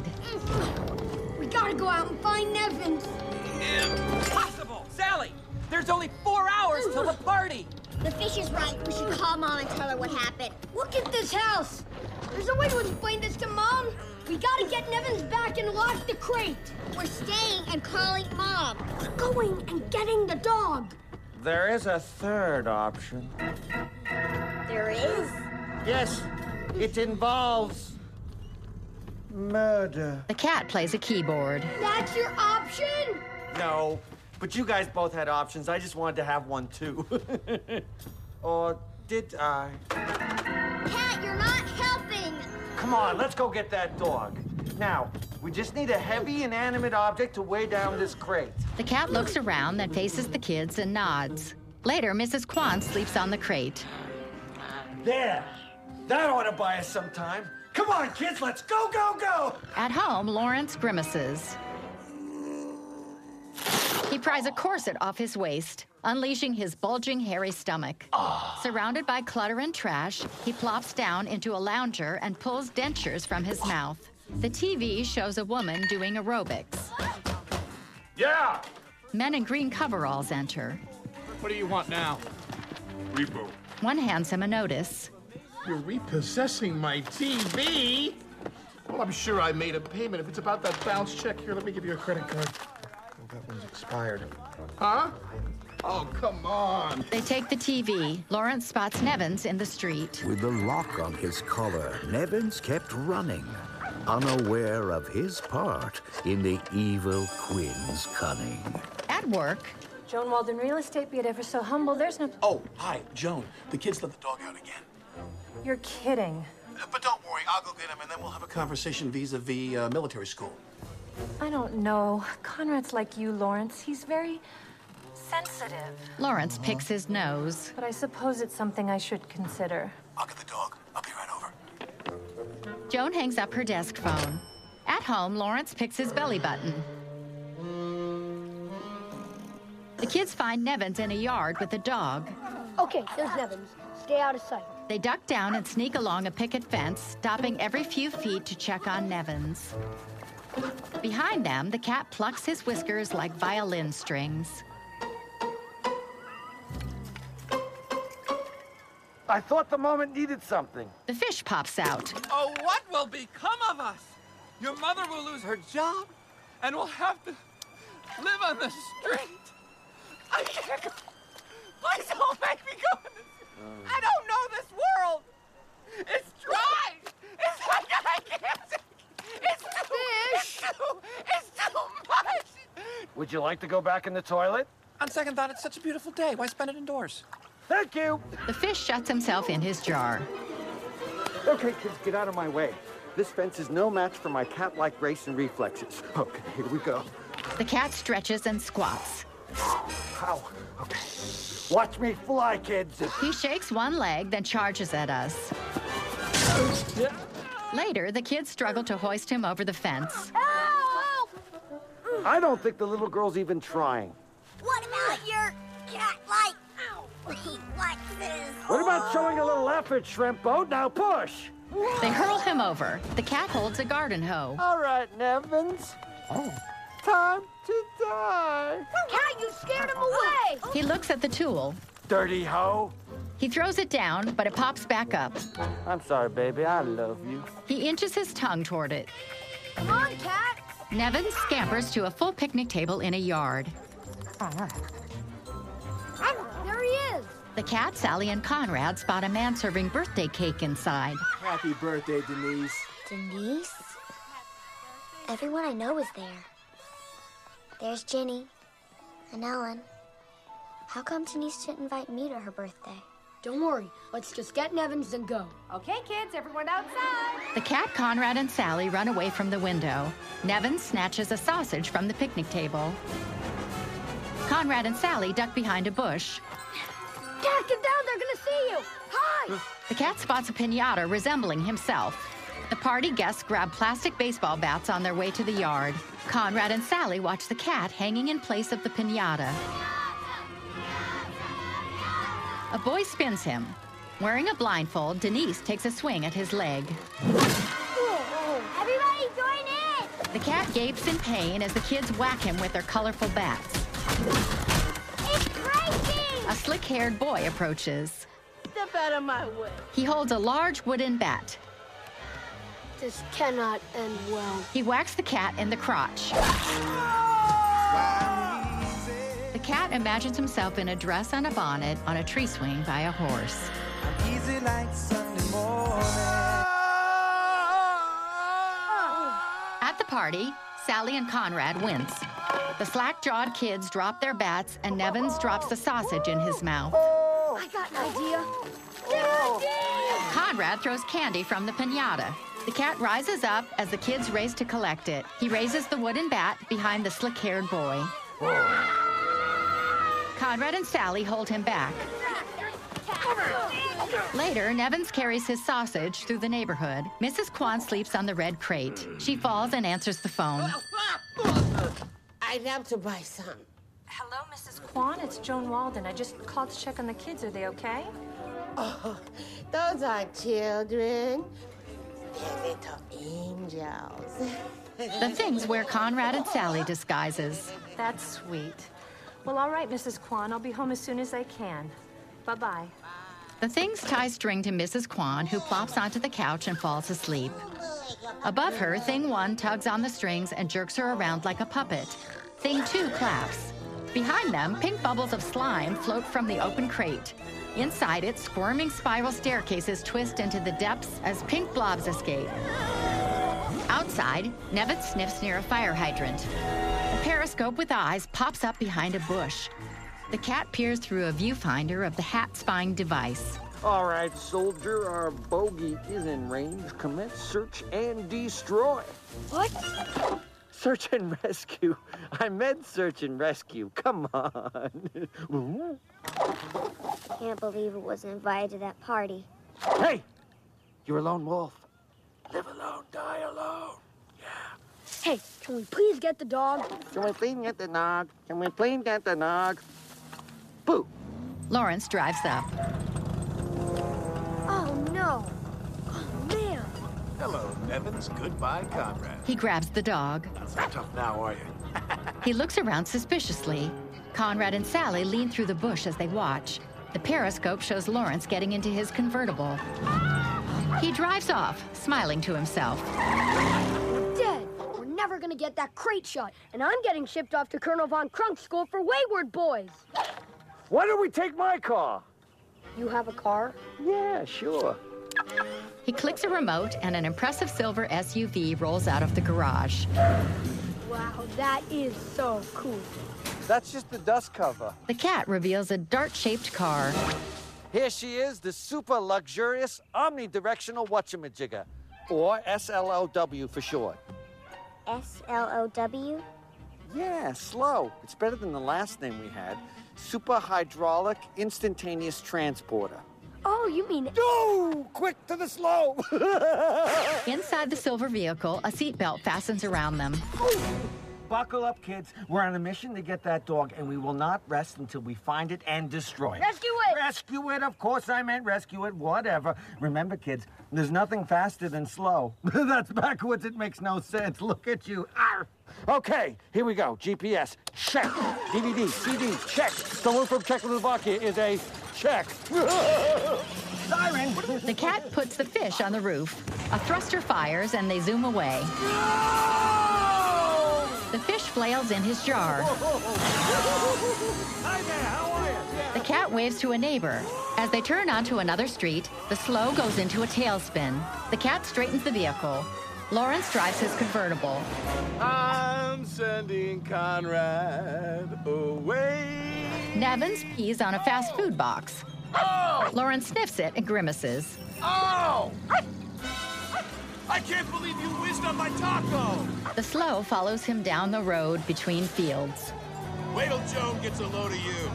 We gotta go out and find Nevins. Impossible! Sally, there's only 4 hours till the party. The fish is right. We should call Mom and tell her what happened. Look at this house. There's a way to explain this to Mom. We gotta get Nevins back and lock the crate. We're staying and calling Mom. We're going and getting the dog. There is a third option. There is? Yes, it involves murder. The cat plays a keyboard. That's your option? No, but you guys both had options. I just wanted to have one too. Or did I? Cat, you're not helping. Come on, let's go get that dog. Now, we just need a heavy, inanimate object to weigh down this crate. The cat looks around, then faces the kids and nods. Later, Mrs. Kwan sleeps on the crate. There. That ought to buy us some time. Come on, kids, let's go, go, go! At home, Lawrence grimaces. He pries a corset off his waist, unleashing his bulging, hairy stomach. Surrounded by clutter and trash, he plops down into a lounger and pulls dentures from his mouth. The TV shows a woman doing aerobics. Yeah! Men in green coveralls enter. What do you want now? Repo. One hands him a notice. You're repossessing my TV? Well, I'm sure I made a payment. If it's about that bounce check, here, let me give you a credit card. Oh, that one's expired. Huh? Oh, come on. They take the TV. Lawrence spots Nevins in the street. With the lock on his collar, Nevins kept running, unaware of his part in the evil Quinn's cunning. At work, Joan Walden Real Estate, be it ever so humble, there's no... Oh, hi, Joan. The kids let the dog out again. You're kidding. But don't worry, I'll go get him, and then we'll have a conversation vis-a-vis military school. I don't know. Conrad's like you, Lawrence. He's very sensitive. Lawrence picks his nose. But I suppose it's something I should consider. I'll get the dog. I'll be right over. Joan hangs up her desk phone. At home, Lawrence picks his belly button. The kids find Nevins in a yard with a dog. Okay, there's Nevins. Stay out of sight. They duck down and sneak along a picket fence, stopping every few feet to check on Nevins. Behind them, the cat plucks his whiskers like violin strings. I thought the moment needed something. The fish pops out. Oh, what will become of us? Your mother will lose her job, and we'll have to live on the street. I can't go. Please don't make me go in this. I don't know this world. It's dry. It's like I can't. It's too much. Would you like to go back in the toilet? On second thought, it's such a beautiful day. Why spend it indoors? Thank you. The fish shuts himself in his jar. Okay, kids, get out of my way. This fence is no match for my cat-like grace and reflexes. Okay, here we go. The cat stretches and squats. Ow. Okay. Watch me fly, kids. He shakes one leg, then charges at us. Later, the kids struggle to hoist him over the fence. I don't think the little girl's even trying. What about your cat-like reflexes? What about showing a little effort, Shrimp Boat? Now push! They hurl him over. The cat holds a garden hoe. All right, Nevins. Oh. Time to die. Cat, you scared him away! He looks at the tool. Dirty hoe. He throws it down, but it pops back up. I'm sorry, baby. I love you. He inches his tongue toward it. Come on, Cat! Nevin scampers to a full picnic table in a yard. There he is! The cat, Sally, and Conrad spot a man serving birthday cake inside. Happy birthday, Denise. Denise? Everyone I know is there. There's Ginny and Ellen. How come Denise didn't invite me to her birthday? Don't worry. Let's just get Nevins and go. Okay, kids, everyone outside. The cat, Conrad, and Sally run away from the window. Nevin snatches a sausage from the picnic table. Conrad and Sally duck behind a bush. Cat, get down! They're gonna see you! Hi! The cat spots a piñata resembling himself. The party guests grab plastic baseball bats on their way to the yard. Conrad and Sally watch the cat hanging in place of the piñata. A boy spins him. Wearing a blindfold, Denise takes a swing at his leg. Everybody join in! The cat gapes in pain as the kids whack him with their colorful bats. It's breaking! A slick-haired boy approaches. Step out of my way. He holds a large wooden bat. This cannot end well. He whacks the cat in the crotch. The cat imagines himself in a dress and a bonnet on a tree swing by a horse. Easy like Sunday morning. At the party, Sally and Conrad wince. The slack-jawed kids drop their bats, and Nevins drops the sausage in his mouth. I got an idea. Conrad throws candy from the piñata. The cat rises up as the kids race to collect it. He raises the wooden bat behind the slick-haired boy. Conrad and Sally hold him back. Later, Nevins carries his sausage through the neighborhood. Mrs. Kwan sleeps on the red crate. She falls and answers the phone. I'd have to buy some. Hello, Mrs. Kwan. It's Joan Walden. I just called to check on the kids. Are they okay? Oh, those are children. They're little angels. The things wear Conrad and Sally disguises. That's sweet. Well, all right, Mrs. Kwan. I'll be home as soon as I can. Bye-bye. The things tie string to Mrs. Kwan, who plops onto the couch and falls asleep. Above her, Thing 1 tugs on the strings and jerks her around like a puppet. Thing 2 claps. Behind them, pink bubbles of slime float from the open crate. Inside it, squirming spiral staircases twist into the depths as pink blobs escape. Outside, Nevin sniffs near a fire hydrant. A periscope with eyes pops up behind a bush. The cat peers through a viewfinder of the hat-spying device. All right, soldier, our bogey is in range. Commence search and destroy. What? Search and rescue. I meant search and rescue. Come on. Can't believe it wasn't invited to that party. Hey! You're a lone wolf. Live alone, die alone. Hey, can we please get the dog? Can we please get the dog? Can we please get the dog? Boo! Lawrence drives up. Oh, no. Oh, man. Hello, Nevins. Goodbye, Conrad. He grabs the dog. Not tough now, are you? He looks around suspiciously. Conrad and Sally lean through the bush as they watch. The periscope shows Lawrence getting into his convertible. He drives off, smiling to himself. We're dead. We're never gonna get that crate shut. And I'm getting shipped off to Colonel Von Crunk's school for wayward boys. Why don't we take my car? You have a car? Yeah, sure. He clicks a remote, and an impressive silver SUV rolls out of the garage. Wow, that is so cool. That's just the dust cover. The cat reveals a dart-shaped car. Here she is, the super luxurious omnidirectional whatchamajigger, or SLOW for short. SLOW? Yeah, slow. It's better than the last name we had. Super hydraulic instantaneous transporter. Oh, you mean... No! Quick to the slow! Inside the silver vehicle, a seatbelt fastens around them. Buckle up, kids. We're on a mission to get that dog, and we will not rest until we find it and destroy it. Rescue it! Rescue it? Of course I meant rescue it. Whatever. Remember, kids, there's nothing faster than slow. That's backwards. It makes no sense. Look at you. Arr! Okay, here we go. GPS, check. DVD, CD, check. Someone from Czechoslovakia is a check. Siren! The cat puts the fish on the roof. A thruster fires and they zoom away. The fish flails in his jar. Hi there, how are you? The cat waves to a neighbor. As they turn onto another street, the slow goes into a tailspin. The cat straightens the vehicle. Lawrence drives his convertible. I'm sending Conrad away. Nevins pees on a fast food box. Oh! Lawrence sniffs it and grimaces. Oh! I can't believe you whizzed on my taco! The slow follows him down the road between fields. Wait till Joan gets a load of you.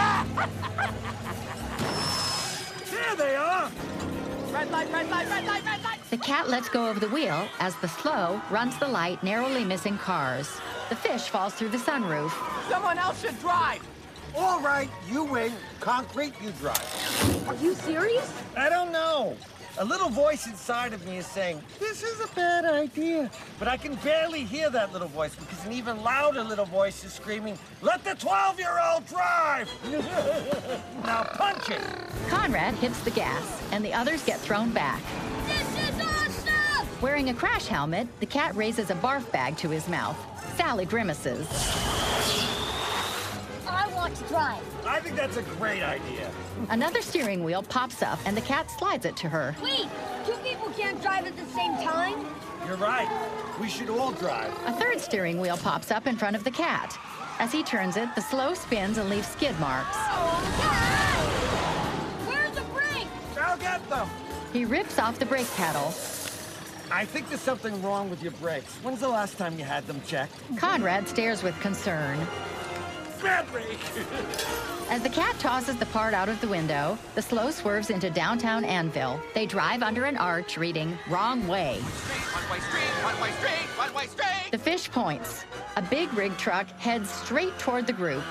There they are! Red light, red light, red light, red light! The cat lets go of the wheel as the slow runs the light, narrowly missing cars. The fish falls through the sunroof. Someone else should drive. All right, you win. Concrete, you drive. Are you serious? I don't know. A little voice inside of me is saying, this is a bad idea. But I can barely hear that little voice because an even louder little voice is screaming, let the 12-year-old drive! Now punch it! Conrad hits the gas, and the others get thrown back. This is awesome! Wearing a crash helmet, the cat raises a barf bag to his mouth. Sally grimaces. I want to drive. I think that's a great idea. Another steering wheel pops up, and the cat slides it to her. Wait, two people can't drive at the same time? You're right. We should all drive. A third steering wheel pops up in front of the cat. As he turns it, the slow spins and leaves skid marks. Where's the brake? I'll get them. He rips off the brake pedal. I think there's something wrong with your brakes. When's the last time you had them checked? Conrad stares with concern. Bad brake! As the cat tosses the part out of the window, the slow swerves into downtown Anvil. They drive under an arch reading, wrong way. One-way street, one-way street, one-way street! The fish points. A big rig truck heads straight toward the group.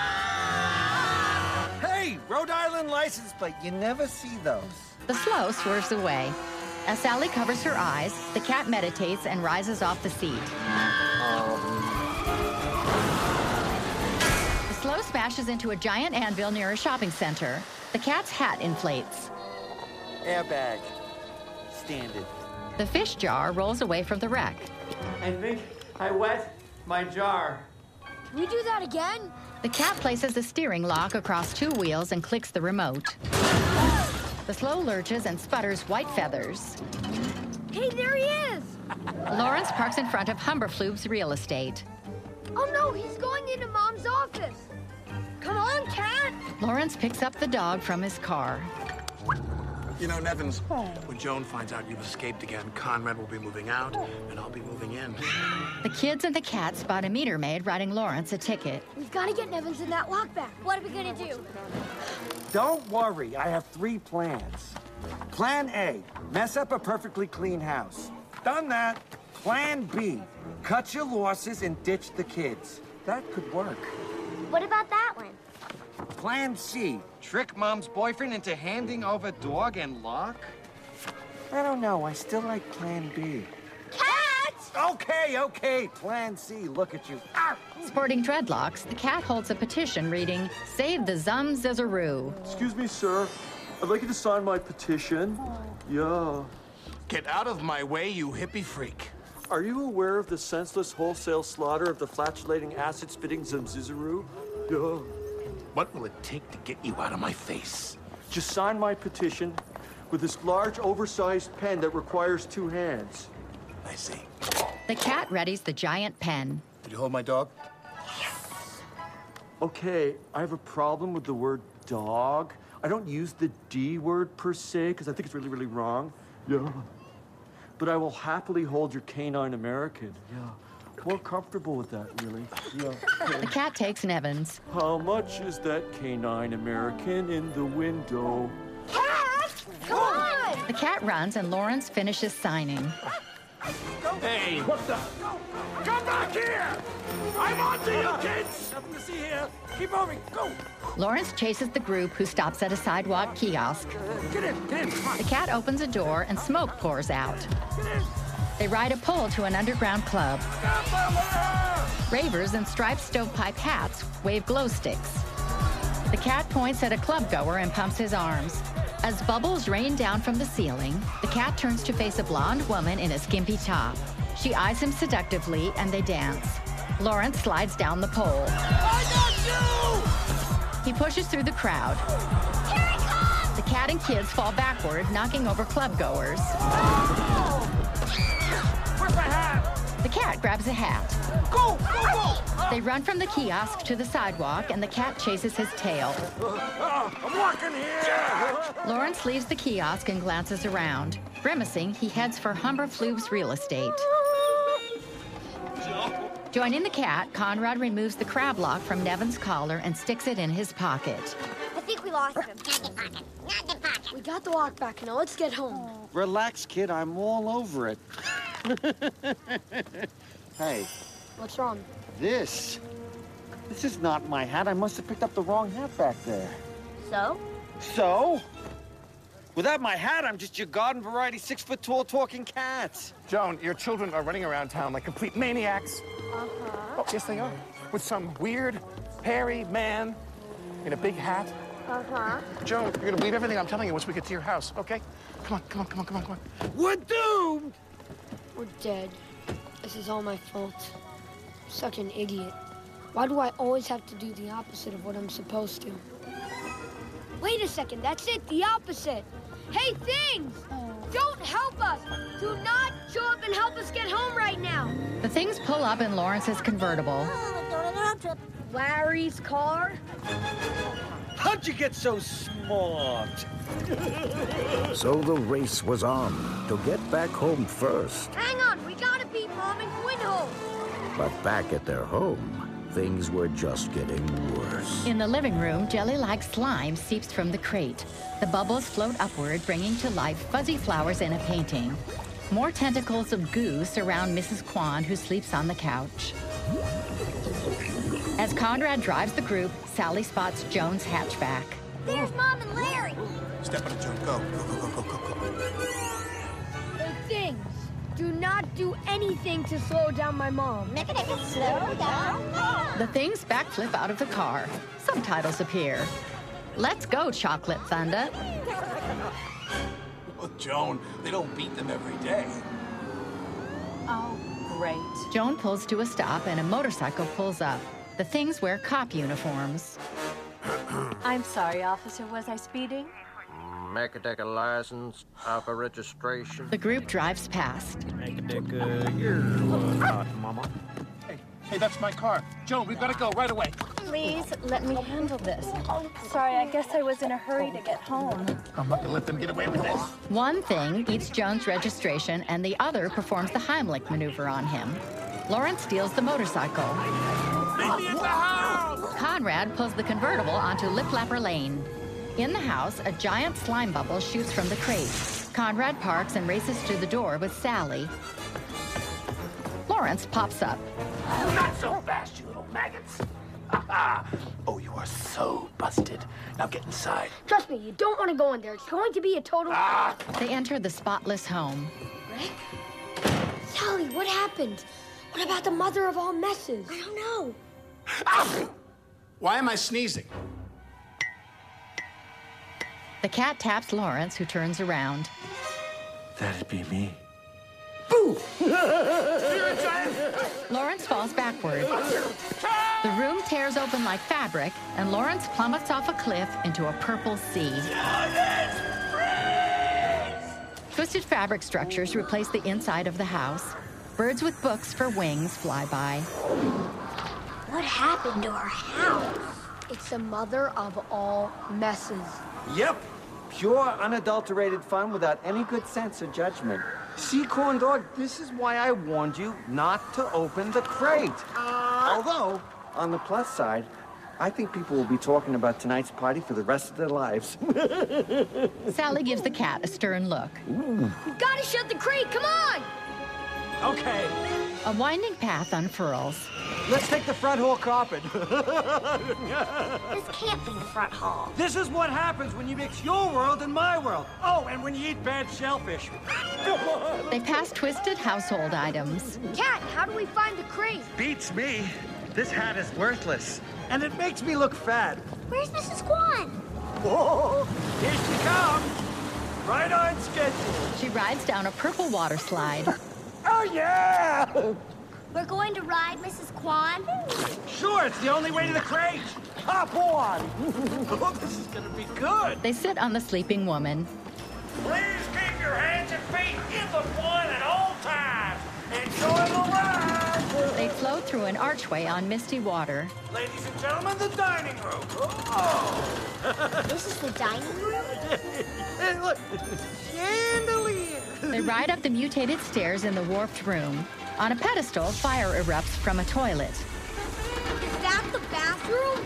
Hey, Rhode Island license plate. You never see those. The slow swerves away. As Sally covers her eyes, the cat meditates and rises off the seat. The slow smashes into a giant anvil near a shopping center. The cat's hat inflates. Airbag. Standard. The fish jar rolls away from the wreck. I think I wet my jar. Can we do that again? The cat places a steering lock across two wheels and clicks the remote. The slow lurches and sputters white feathers. Hey, there he is! Lawrence parks in front of Humberflub's real estate. Oh no, he's going into Mom's office. Come on, cat! Lawrence picks up the dog from his car. You know, Nevins, when Joan finds out you've escaped again, Conrad will be moving out, and I'll be moving in. The kids and the cat spot a meter maid writing Lawrence a ticket. We've got to get Nevins in that lockback. What are we gonna do? Don't worry, I have 3 plans. Plan A, mess up a perfectly clean house. Done that. Plan B, cut your losses and ditch the kids. That could work. What about that one? Plan C, Trick Mom's boyfriend into handing over dog and lock? I don't know, I still like Plan B. Cat! Okay, Plan C, look at you. Ah! Sporting dreadlocks, the cat holds a petition reading, Save the Zum Zizaroo. Excuse me, sir. I'd like you to sign my petition. Yeah. Get out of my way, you hippie freak. Are you aware of the senseless wholesale slaughter of the flatulating acid-spitting Zumzizaroo? Yeah. What will it take to get you out of my face? Just sign my petition with this large, oversized pen that requires 2 hands. I see. The cat readies the giant pen. Did you hold my dog? Okay, I have a problem with the word dog. I don't use the D word per se, because I think it's really, really wrong. Yeah. But I will happily hold your canine American. Yeah. More comfortable with that, really. Yeah. The cat takes Nevins. How much is that canine American in the window? Cat! Come on! The cat runs and Lawrence finishes signing. Hey, what the? Come back here! I'm on to you, kids! Nothing to see here. Keep moving. Go! Lawrence chases the group, who stops at a sidewalk kiosk. Get in, come on. The cat opens a door and smoke pours out. They ride a pole to an underground club. Ravers in striped stovepipe hats wave glow sticks. The cat points at a club goer and pumps his arms. As bubbles rain down from the ceiling, the cat turns to face a blonde woman in a skimpy top. She eyes him seductively and they dance. Lawrence slides down the pole. I got you! He pushes through the crowd. Here it comes! The cat and kids fall backward, knocking over club goers. Where's my hat? The cat grabs a hat. Go, go, go! They run from the kiosk to the sidewalk, and the cat chases his tail. I'm walking here! Lawrence leaves the kiosk and glances around. Grimacing, he heads for Humberflub's real estate. Joining the cat, Conrad removes the crab lock from Nevin's collar and sticks it in his pocket. I think we lost him. We got the lock back now. Let's get home. Relax, kid. I'm all over it. Hey. What's wrong? This is not my hat. I must have picked up the wrong hat back there. So? So? Without my hat, I'm just your garden variety 6-foot-tall talking cat. Joan, your children are running around town like complete maniacs. Uh-huh. Oh, yes, they are. With some weird, hairy man in a big hat. Uh-huh. Joan, you're gonna believe everything I'm telling you once we get to your house, okay? Come on. We're doomed! We're dead. This is all my fault. I'm such an idiot. Why do I always have to do the opposite of what I'm supposed to? Wait a second, that's it, the opposite. Hey, Things! Don't help us! Do not show up and help us get home right now! The Things pull up in Lawrence's convertible. Larry's car? How'd you get so smart? So the race was on to get back home first. Hang on, we gotta beat Mom and win home! But back at their home, things were just getting worse. In the living room, jelly-like slime seeps from the crate. The bubbles float upward, bringing to life fuzzy flowers in a painting. More tentacles of goo surround Mrs. Kwan, who sleeps on the couch. As Conrad drives the group, Sally spots Joan's hatchback. There's Mom and Larry! Step on it, Joan. Go. Hey, Things! Do not do anything to slow down my mom. Slow down. The Things backflip out of the car. Subtitles appear. Let's go, Chocolate Thunder. Well, Joan, they don't beat them every day. Oh, great. Joan pulls to a stop and a motorcycle pulls up. The Things wear cop uniforms. I'm sorry, officer. Was I speeding? Make it take a license, alpha registration. The group drives past. Make it take a mama. Hey, that's my car. Joan, we've got to go right away. Please let me handle this. Sorry, I guess I was in a hurry to get home. I'm not gonna let them get away with this. One Thing eats Joan's registration and the other performs the Heimlich maneuver on him. Lawrence steals the motorcycle. Meet me at the house! Conrad pulls the convertible onto Lip Lapper Lane. In the house, a giant slime bubble shoots from the crate. Conrad parks and races to the door with Sally. Lawrence pops up. Not so fast, you little maggots. Oh, you are so busted. Now get inside. Trust me, you don't want to go in there. It's going to be a total... They enter the spotless home. Rick? Sally, what happened? What about the mother of all messes? I don't know. Why am I sneezing? The cat taps Lawrence, who turns around. That'd be me. Lawrence falls backward. The room tears open like fabric, and Lawrence plummets off a cliff into a purple sea. Twisted fabric structures replace the inside of the house. Birds with books for wings fly by. What happened to our house? It's the mother of all messes. Yep. Pure, unadulterated fun without any good sense or judgment. See, Corn Dog, this is why I warned you not to open the crate. Although, on the plus side, I think people will be talking about tonight's party for the rest of their lives. Sally gives the cat a stern look. You gotta shut the crate, come on! Okay. A winding path unfurls. Let's take the front hall carpet. This can't be the front hall. This is what happens when you mix your world and my world. Oh, and when you eat bad shellfish. Come on. They pass twisted household items. Cat, how do we find the crate? Beats me. This hat is worthless. And it makes me look fat. Where's Mrs. Kwan? Whoa, here she comes. Right on schedule. She rides down a purple water slide. Oh, yeah! We're going to ride Mrs. Kwan? Sure, it's the only way to the crate. Hop on. Oh, this is gonna be good. They sit on the sleeping woman. Please keep your hands and feet in the Kwan at all times. Enjoy the ride. They float through an archway on misty water. Ladies and gentlemen, the dining room. Oh. This is the dining room? Hey, look. Chandelier. They ride up the mutated stairs in the warped room. On a pedestal, fire erupts from a toilet. Is that the bathroom?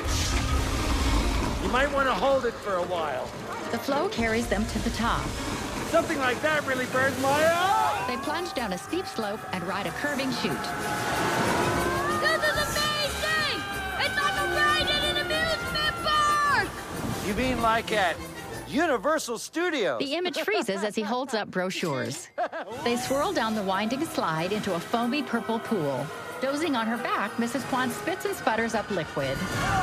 You might want to hold it for a while. The flow carries them to the top. Something like that really burns my eye. They plunge down a steep slope and ride a curving chute. This is amazing! It's like a ride in an amusement park! You mean like at Universal Studios? The image freezes as he holds up brochures. They swirl down the winding slide into a foamy purple pool. Dozing on her back, Mrs. Kwan spits and sputters up liquid.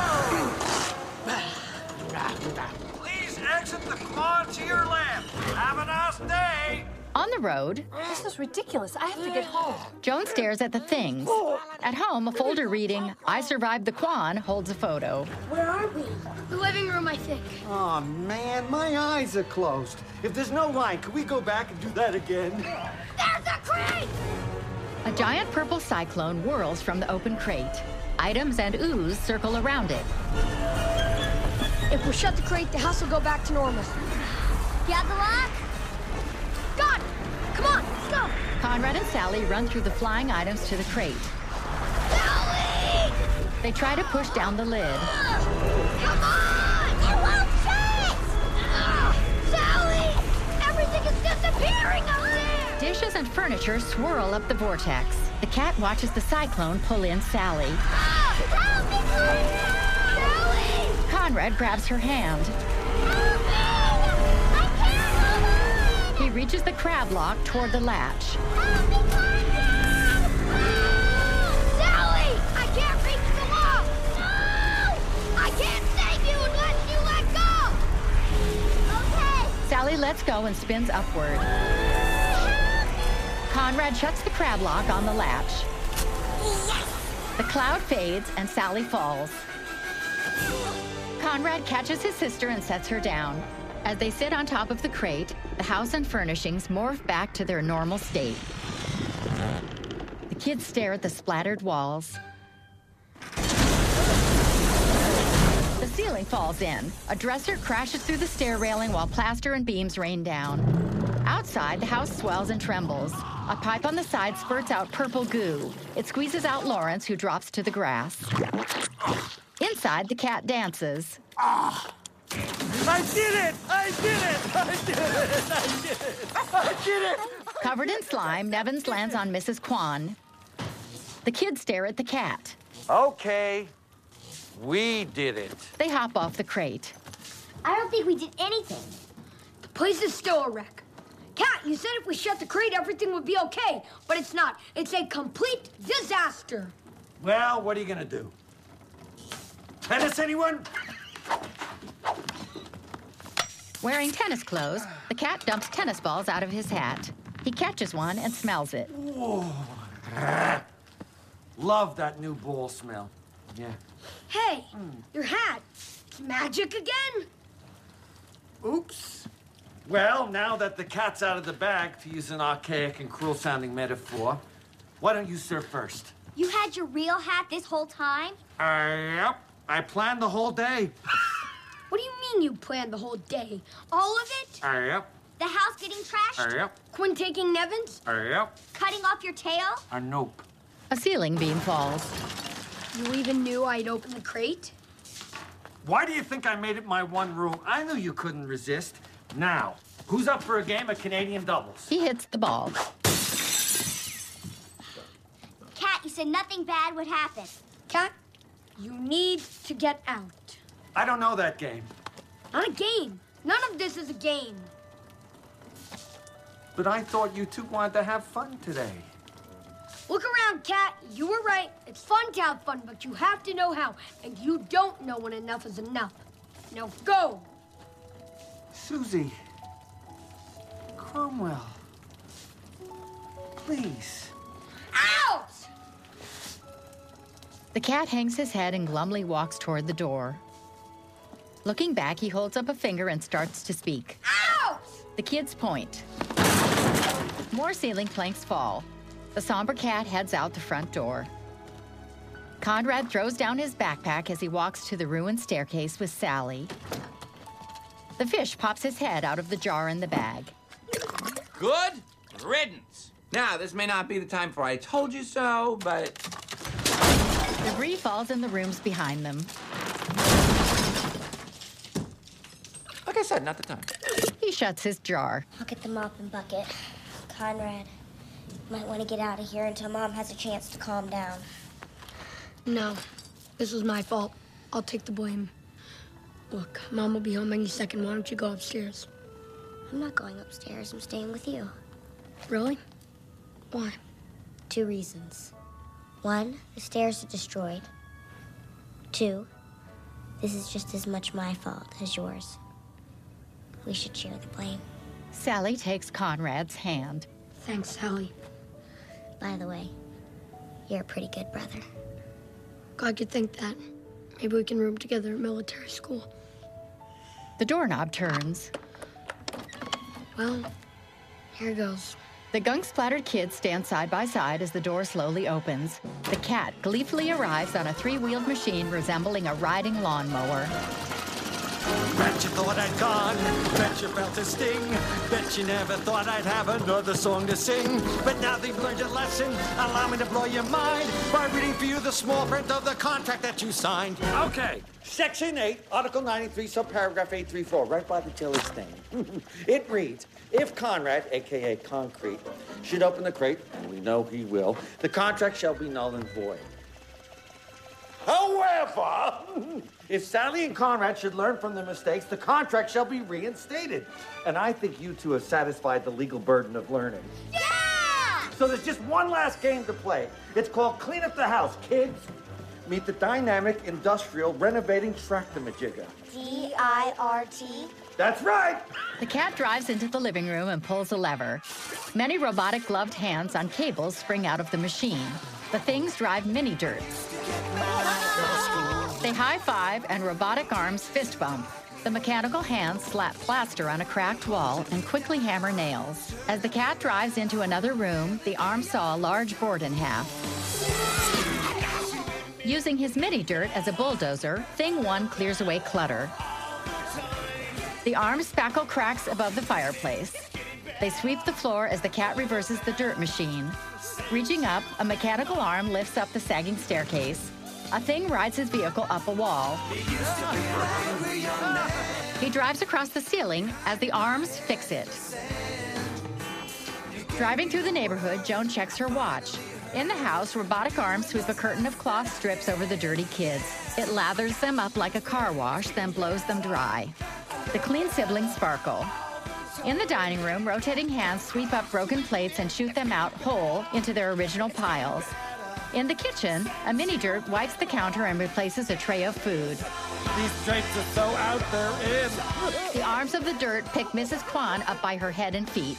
Please exit the Kwan to your left. Have a nice day. On the road, This is ridiculous. I have to get home. Joan stares at the things. At home, a folder reading, "I survived the Kwan," holds a photo. Where are we? The living room, I think. Oh, man, my eyes are closed. If there's no line, can we go back and do that again? There's a crate! A giant purple cyclone whirls from the open crate. Items and ooze circle around it. If we shut the crate, the house will go back to normal. Got the lock? Got it! Come on, let's go! Conrad and Sally run through the flying items to the crate. Sally! They try to push down the lid. Come on! It won't shut! Sally! Everything is disappearing up there! Dishes and furniture swirl up the vortex. The cat watches the cyclone pull in Sally. Help me, Sally! Conrad grabs her hand. He reaches the crab lock toward the latch. Sally! I can't reach the lock! No! I can't save you unless you let go! Okay. Sally lets go and spins upward. Conrad shuts the crab lock on the latch. The cloud fades and Sally falls. Conrad catches his sister and sets her down. As they sit on top of the crate, the house and furnishings morph back to their normal state. The kids stare at the splattered walls. The ceiling falls in. A dresser crashes through the stair railing while plaster and beams rain down. Outside, the house swells and trembles. A pipe on the side spurts out purple goo. It squeezes out Lawrence, who drops to the grass. Inside, the cat dances. I did it! I did it! I did it! I did it! I did it! Covered in slime, Nevins lands on Mrs. Kwan. The kids stare at the cat. Okay, we did it. They hop off the crate. I don't think we did anything. The place is still a wreck. Cat, you said if we shut the crate, everything would be okay. But it's not. It's a complete disaster. Well, what are you gonna do? Tennis, anyone? Wearing tennis clothes, the cat dumps tennis balls out of his hat. He catches one and smells it. Whoa. Love that new ball smell. Yeah. Hey, your hat. It's magic again. Oops. Well, now that the cat's out of the bag, to use an archaic and cruel-sounding metaphor, why don't you serve first? You had your real hat this whole time? Yep. I planned the whole day. What do you mean you planned the whole day? All of it? Yep. The house getting trashed? Yep. Quinn taking Nevins? Yep. Cutting off your tail? Nope. A ceiling beam falls. You even knew I'd open the crate? Why do you think I made it my one room? I knew you couldn't resist. Now, who's up for a game of Canadian doubles? He hits the ball. Cat, you said nothing bad would happen. Cat, you need to get out. I don't know that game. Not a game. None of this is a game. But I thought you two wanted to have fun today. Look around, Cat. You were right. It's fun to have fun, but you have to know how. And you don't know when enough is enough. Now go. Susie. Cromwell. Please. Out! The cat hangs his head and glumly walks toward the door. Looking back, he holds up a finger and starts to speak. Out! The kids point. More ceiling planks fall. The somber cat heads out the front door. Conrad throws down his backpack as he walks to the ruined staircase with Sally. The fish pops his head out of the jar in the bag. Good riddance. Now, this may not be the time for I told you so, but... Debris falls in the rooms behind them. Like I said, not the time. He shuts his jar. I'll get the mop and bucket. Conrad, you might want to get out of here until Mom has a chance to calm down. No, this was my fault. I'll take the blame. Look, Mom will be home any second. Why don't you go upstairs? I'm not going upstairs. I'm staying with you. Really? Why? 2 reasons. 1, the stairs are destroyed. 2, this is just as much my fault as yours. We should share the blame. Sally takes Conrad's hand. Thanks, Sally. By the way, you're a pretty good brother. God could think that. Maybe we can room together at military school. The doorknob turns. Well, here goes. The gunk-splattered kids stand side by side as the door slowly opens. The cat gleefully arrives on a 3-wheeled machine resembling a riding lawnmower. Bet you thought I'd gone, bet you felt a sting, bet you never thought I'd have another song to sing. But now they've learned a lesson, allow me to blow your mind by reading for you the small print of the contract that you signed. Okay, Section 8, Article 93, subparagraph 834, right by the Tillis name. It reads, if Conrad, a.k.a. Concrete, should open the crate, and we know he will, the contract shall be null and void. However, if Sally and Conrad should learn from their mistakes, the contract shall be reinstated. And I think you two have satisfied the legal burden of learning. Yeah! So there's just one last game to play. It's called Clean Up the House, kids. Meet the dynamic, industrial, renovating tractor-majigger. D-I-R-T? That's right! The cat drives into the living room and pulls a lever. Many robotic gloved hands on cables spring out of the machine. The things drive mini-dirts. They high-five and robotic arms fist bump. The mechanical hands slap plaster on a cracked wall and quickly hammer nails. As the cat drives into another room, the arms saw a large board in half. Using his mini-dirt as a bulldozer, Thing 1 clears away clutter. The arms spackle cracks above the fireplace. They sweep the floor as the cat reverses the dirt machine. Reaching up, a mechanical arm lifts up the sagging staircase. A Thing rides his vehicle up a wall. He drives across the ceiling as the arms fix it. Driving through the neighborhood, Joan checks her watch. In the house, robotic arms sweep a curtain of cloth strips over the dirty kids. It lathers them up like a car wash, then blows them dry. The clean siblings sparkle. In the dining room, rotating hands sweep up broken plates and shoot them out whole into their original piles. In the kitchen, a mini-dirt wipes the counter and replaces a tray of food. These drapes are so out, they're in. The arms of the dirt pick Mrs. Kwan up by her head and feet.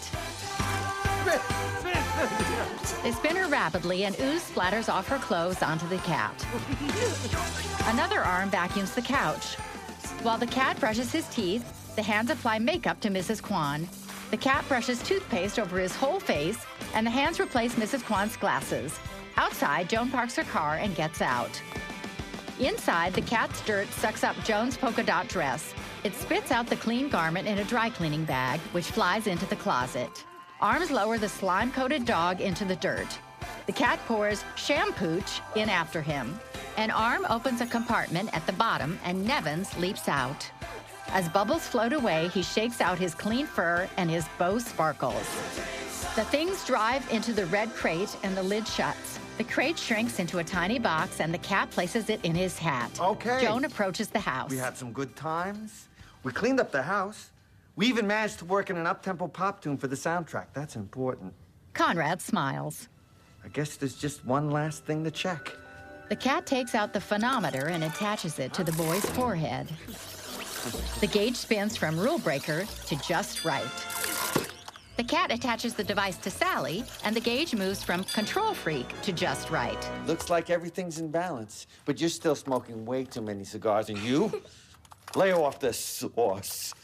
They spin her rapidly and ooze splatters off her clothes onto the cat. Another arm vacuums the couch. While the cat brushes his teeth, the hands apply makeup to Mrs. Kwan. The cat brushes toothpaste over his whole face, and the hands replace Mrs. Kwan's glasses. Outside, Joan parks her car and gets out. Inside, the cat's dirt sucks up Joan's polka dot dress. It spits out the clean garment in a dry cleaning bag, which flies into the closet. Arms lower the slime-coated dog into the dirt. The cat pours Shampooch in after him. An arm opens a compartment at the bottom, and Nevins leaps out. As bubbles float away, he shakes out his clean fur and his bow sparkles. The things drive into the red crate, and the lid shuts. The crate shrinks into a tiny box, and the cat places it in his hat. Okay. Joan approaches the house. We had some good times. We cleaned up the house. We even managed to work in an up-tempo pop tune for the soundtrack. That's important. Conrad smiles. I guess there's just one last thing to check. The cat takes out the phonometer and attaches it to the boy's forehead. The gauge spins from rule breaker to just right. The cat attaches the device to Sally, and the gauge moves from control freak to just right. Looks like everything's in balance, but you're still smoking way too many cigars, and you? Lay off the sauce.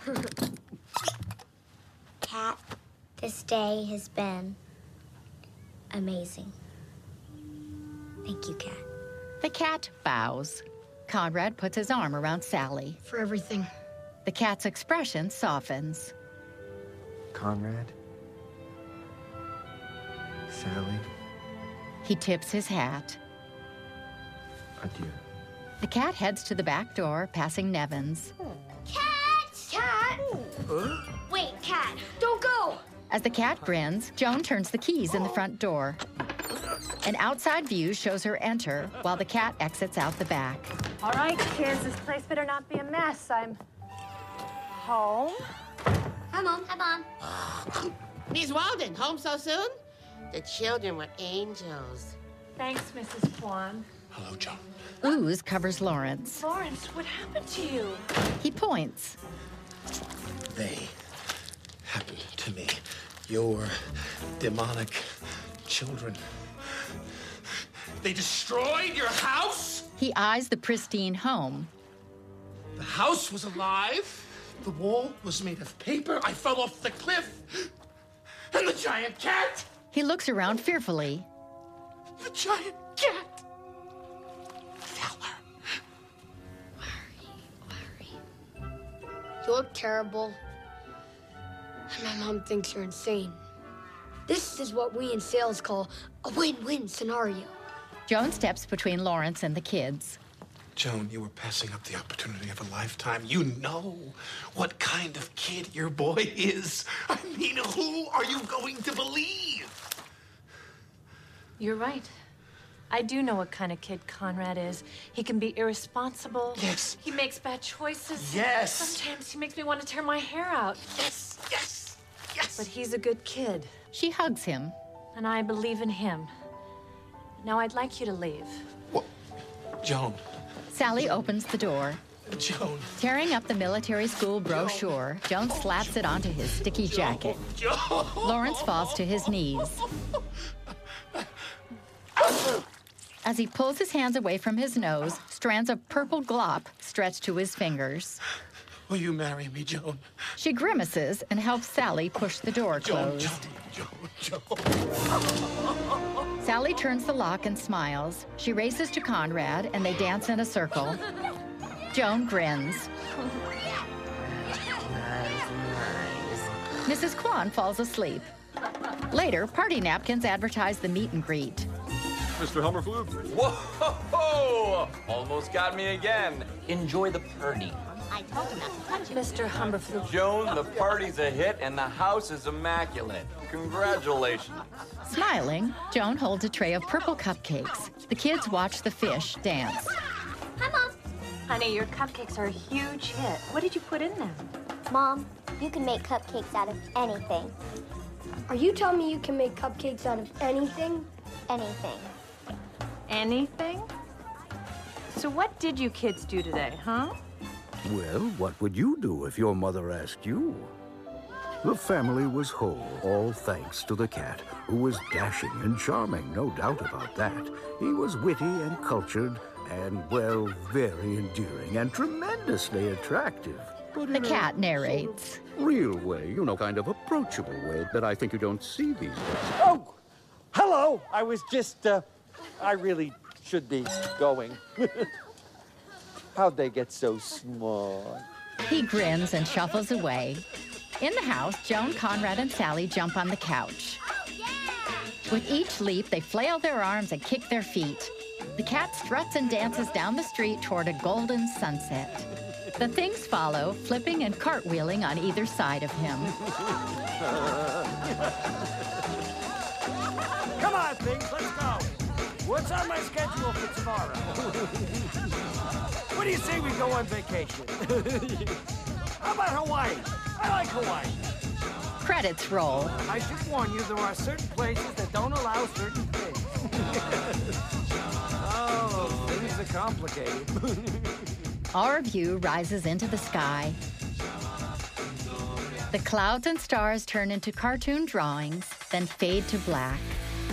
Cat, this day has been amazing. Thank you, Cat. The cat bows. Conrad puts his arm around Sally. For everything. The cat's expression softens. Conrad? Sally? He tips his hat. Adieu. The cat heads to the back door, passing Nevins. Cat! Cat! Wait, Cat, don't go! As the cat grins, Joan turns the keys in the front door. An outside view shows her enter, while the cat exits out the back. All right, kids, this place better not be a mess. I'm home. Hi, Mom. Hi, Mom. Miss Walden, home so soon? The children were angels. Thanks, Mrs. Kwan. Hello, Joan. Ooze covers Lawrence. Lawrence, what happened to you? He points. They happened to me. Your demonic children. They destroyed your house? He eyes the pristine home. The house was alive. The wall was made of paper. I fell off the cliff. And the giant cat. He looks around fearfully. The giant cat. You look terrible. And my mom thinks you're insane. This is what we in sales call a win-win scenario. Joan steps between Lawrence and the kids. Joan, you were passing up the opportunity of a lifetime. You know what kind of kid your boy is. I mean, who are you going to believe? You're right. I do know what kind of kid Conrad is. He can be irresponsible. Yes. He makes bad choices. Yes. Sometimes he makes me want to tear my hair out. Yes, yes, yes. But he's a good kid. She hugs him. And I believe in him. Now I'd like you to leave. What? Joan. Sally opens the door. Joan. Tearing up the military school brochure, Joan slaps it onto his sticky jacket. Joan. Lawrence falls to his knees. As he pulls his hands away from his nose, strands of purple glop stretch to his fingers. Will you marry me, Joan? She grimaces and helps Sally push the door closed. Joan. Sally turns the lock and smiles. She races to Conrad, and they dance in a circle. Joan grins. Mrs. Kwan falls asleep. Later, party napkins advertise the meet and greet. Mr. Hummerflug. Whoa! Almost got me again. Enjoy the party. I told him not to touch it. Mr. Humberflug. Joan, the party's a hit and the house is immaculate. Congratulations. Smiling, Joan holds a tray of purple cupcakes. The kids watch the fish dance. Hi, Mom. Honey, your cupcakes are a huge hit. What did you put in them? Mom, you can make cupcakes out of anything. Are you telling me you can make cupcakes out of anything? Anything. Anything? So what did you kids do today, huh? Well, what would you do if your mother asked you? The family was whole, all thanks to the cat, who was dashing and charming, no doubt about that. He was witty and cultured and, well, very endearing and tremendously attractive. But The cat narrates. Real way, you know, kind of approachable way that I think you don't see these days. Oh, hello. I was just, I really should be going. How'd they get so small? He grins and shuffles away. In the house, Joan, Conrad, and Sally jump on the couch. With each leap, they flail their arms and kick their feet. The cat struts and dances down the street toward a golden sunset. The things follow, flipping and cartwheeling on either side of him. Come on, things, let's go. What's on my schedule for tomorrow? What do you say we go on vacation? How about Hawaii? I like Hawaii. Credits roll. I should warn you, there are certain places that don't allow certain things. Oh, things are complicated. Our view rises into the sky. The clouds and stars turn into cartoon drawings, then fade to black.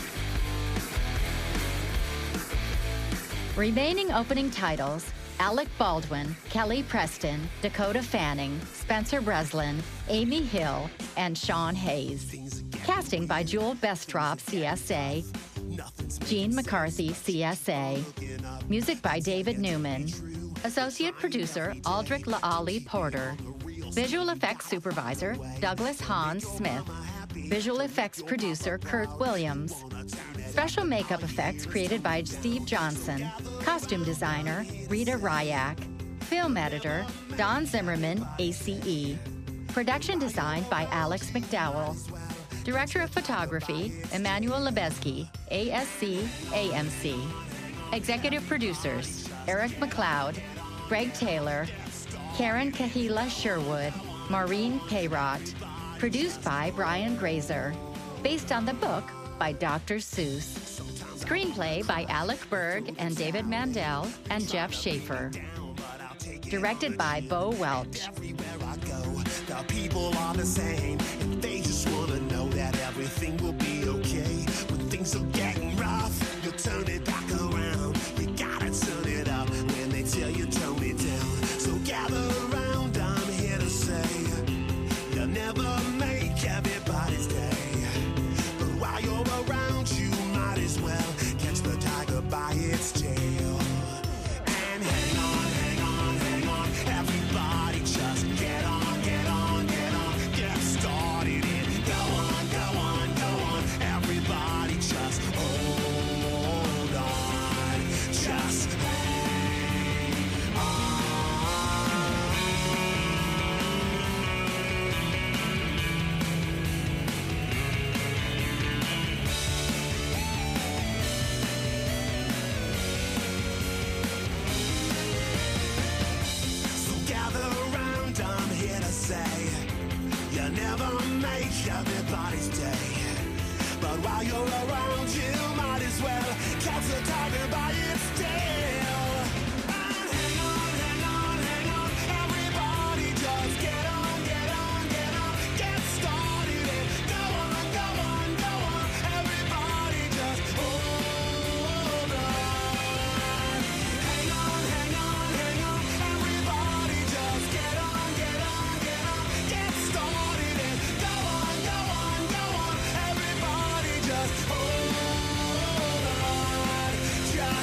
Remaining opening titles: Alec Baldwin, Kelly Preston, Dakota Fanning, Spencer Breslin, Amy Hill, and Sean Hayes. Casting by Jewel Bestrop, CSA. Gene McCarthy, CSA. Music by David Newman. Associate producer, Aldrich Laali Porter. Visual effects supervisor, Douglas Hans Smith. Visual effects producer, Kurt Williams. Special makeup effects created by Steve Johnson. Costume designer, Rita Ryak. Film editor, Don Zimmerman, ACE. Production design by Alex McDowell. Director of photography, Emmanuel Lebesky, ASC, AMC. Executive producers, Eric McLeod, Greg Taylor, Karen Kahila Sherwood, Maureen Payrot. Produced by Brian Grazer. Based on the book by Dr. Seuss. Screenplay by Alec Berg and David Mandel and Jeff Schaefer. Directed by Bo Welch. The people are the same, and they just want to know that everything will be okay. When things are getting rough, you'll turn it back around. You gotta turn it up when they tell you tone it down. So gather around, I'm here to say, you'll never make everybody's day. But while you're around, you might as well catch the tiger by its tail. And hang on, hang on, hang on, everybody just get on. Get started and go on, go on, go on. Everybody just hold on. Just hang on. So gather around, I'm here to say, you never make everybody's day. But while you're around, you might as well catch the tiger by its tail. And hang on, hang on, hang on. Everybody just get on, get on, get on. Get started and go on, go on, go on. Everybody just hold on. Hang on, hang on, hang on. Everybody just get on, get on, get on. Get started and go on, go on, go on. Everybody just hold on. Just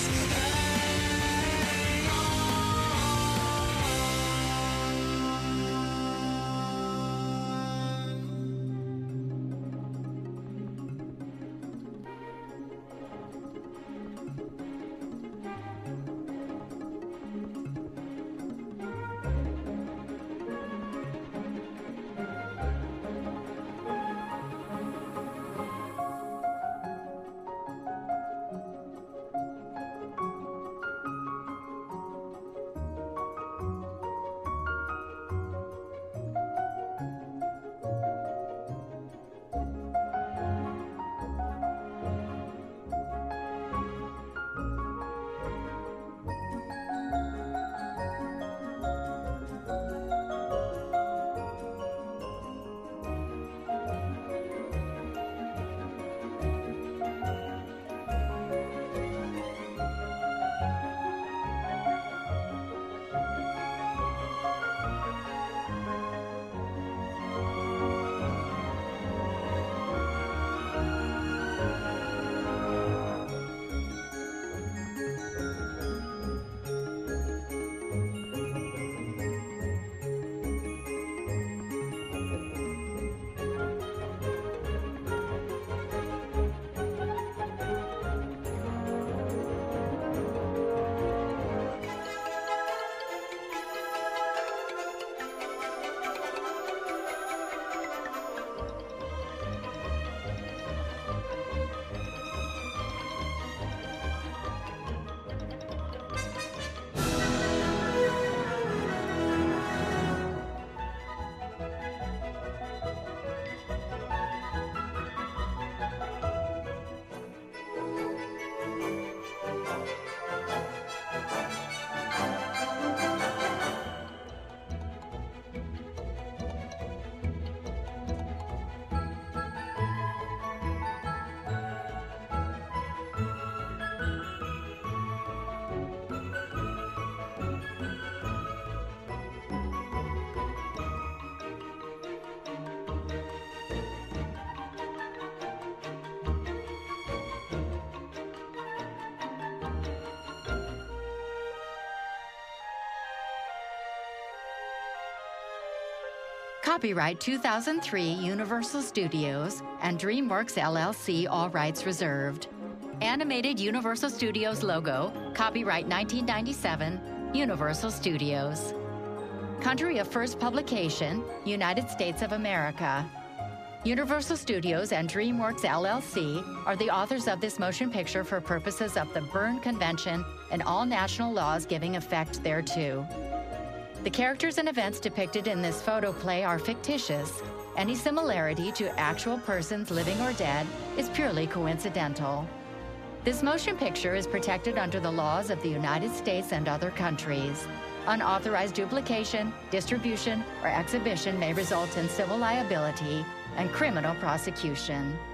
Copyright 2003 Universal Studios and DreamWorks LLC, all rights reserved. Animated Universal Studios logo, copyright 1997, Universal Studios. Country of first publication, United States of America. Universal Studios and DreamWorks LLC are the authors of this motion picture for purposes of the Berne Convention and all national laws giving effect thereto. The characters and events depicted in this photoplay are fictitious. Any similarity to actual persons living or dead is purely coincidental. This motion picture is protected under the laws of the United States and other countries. Unauthorized duplication, distribution, or exhibition may result in civil liability and criminal prosecution.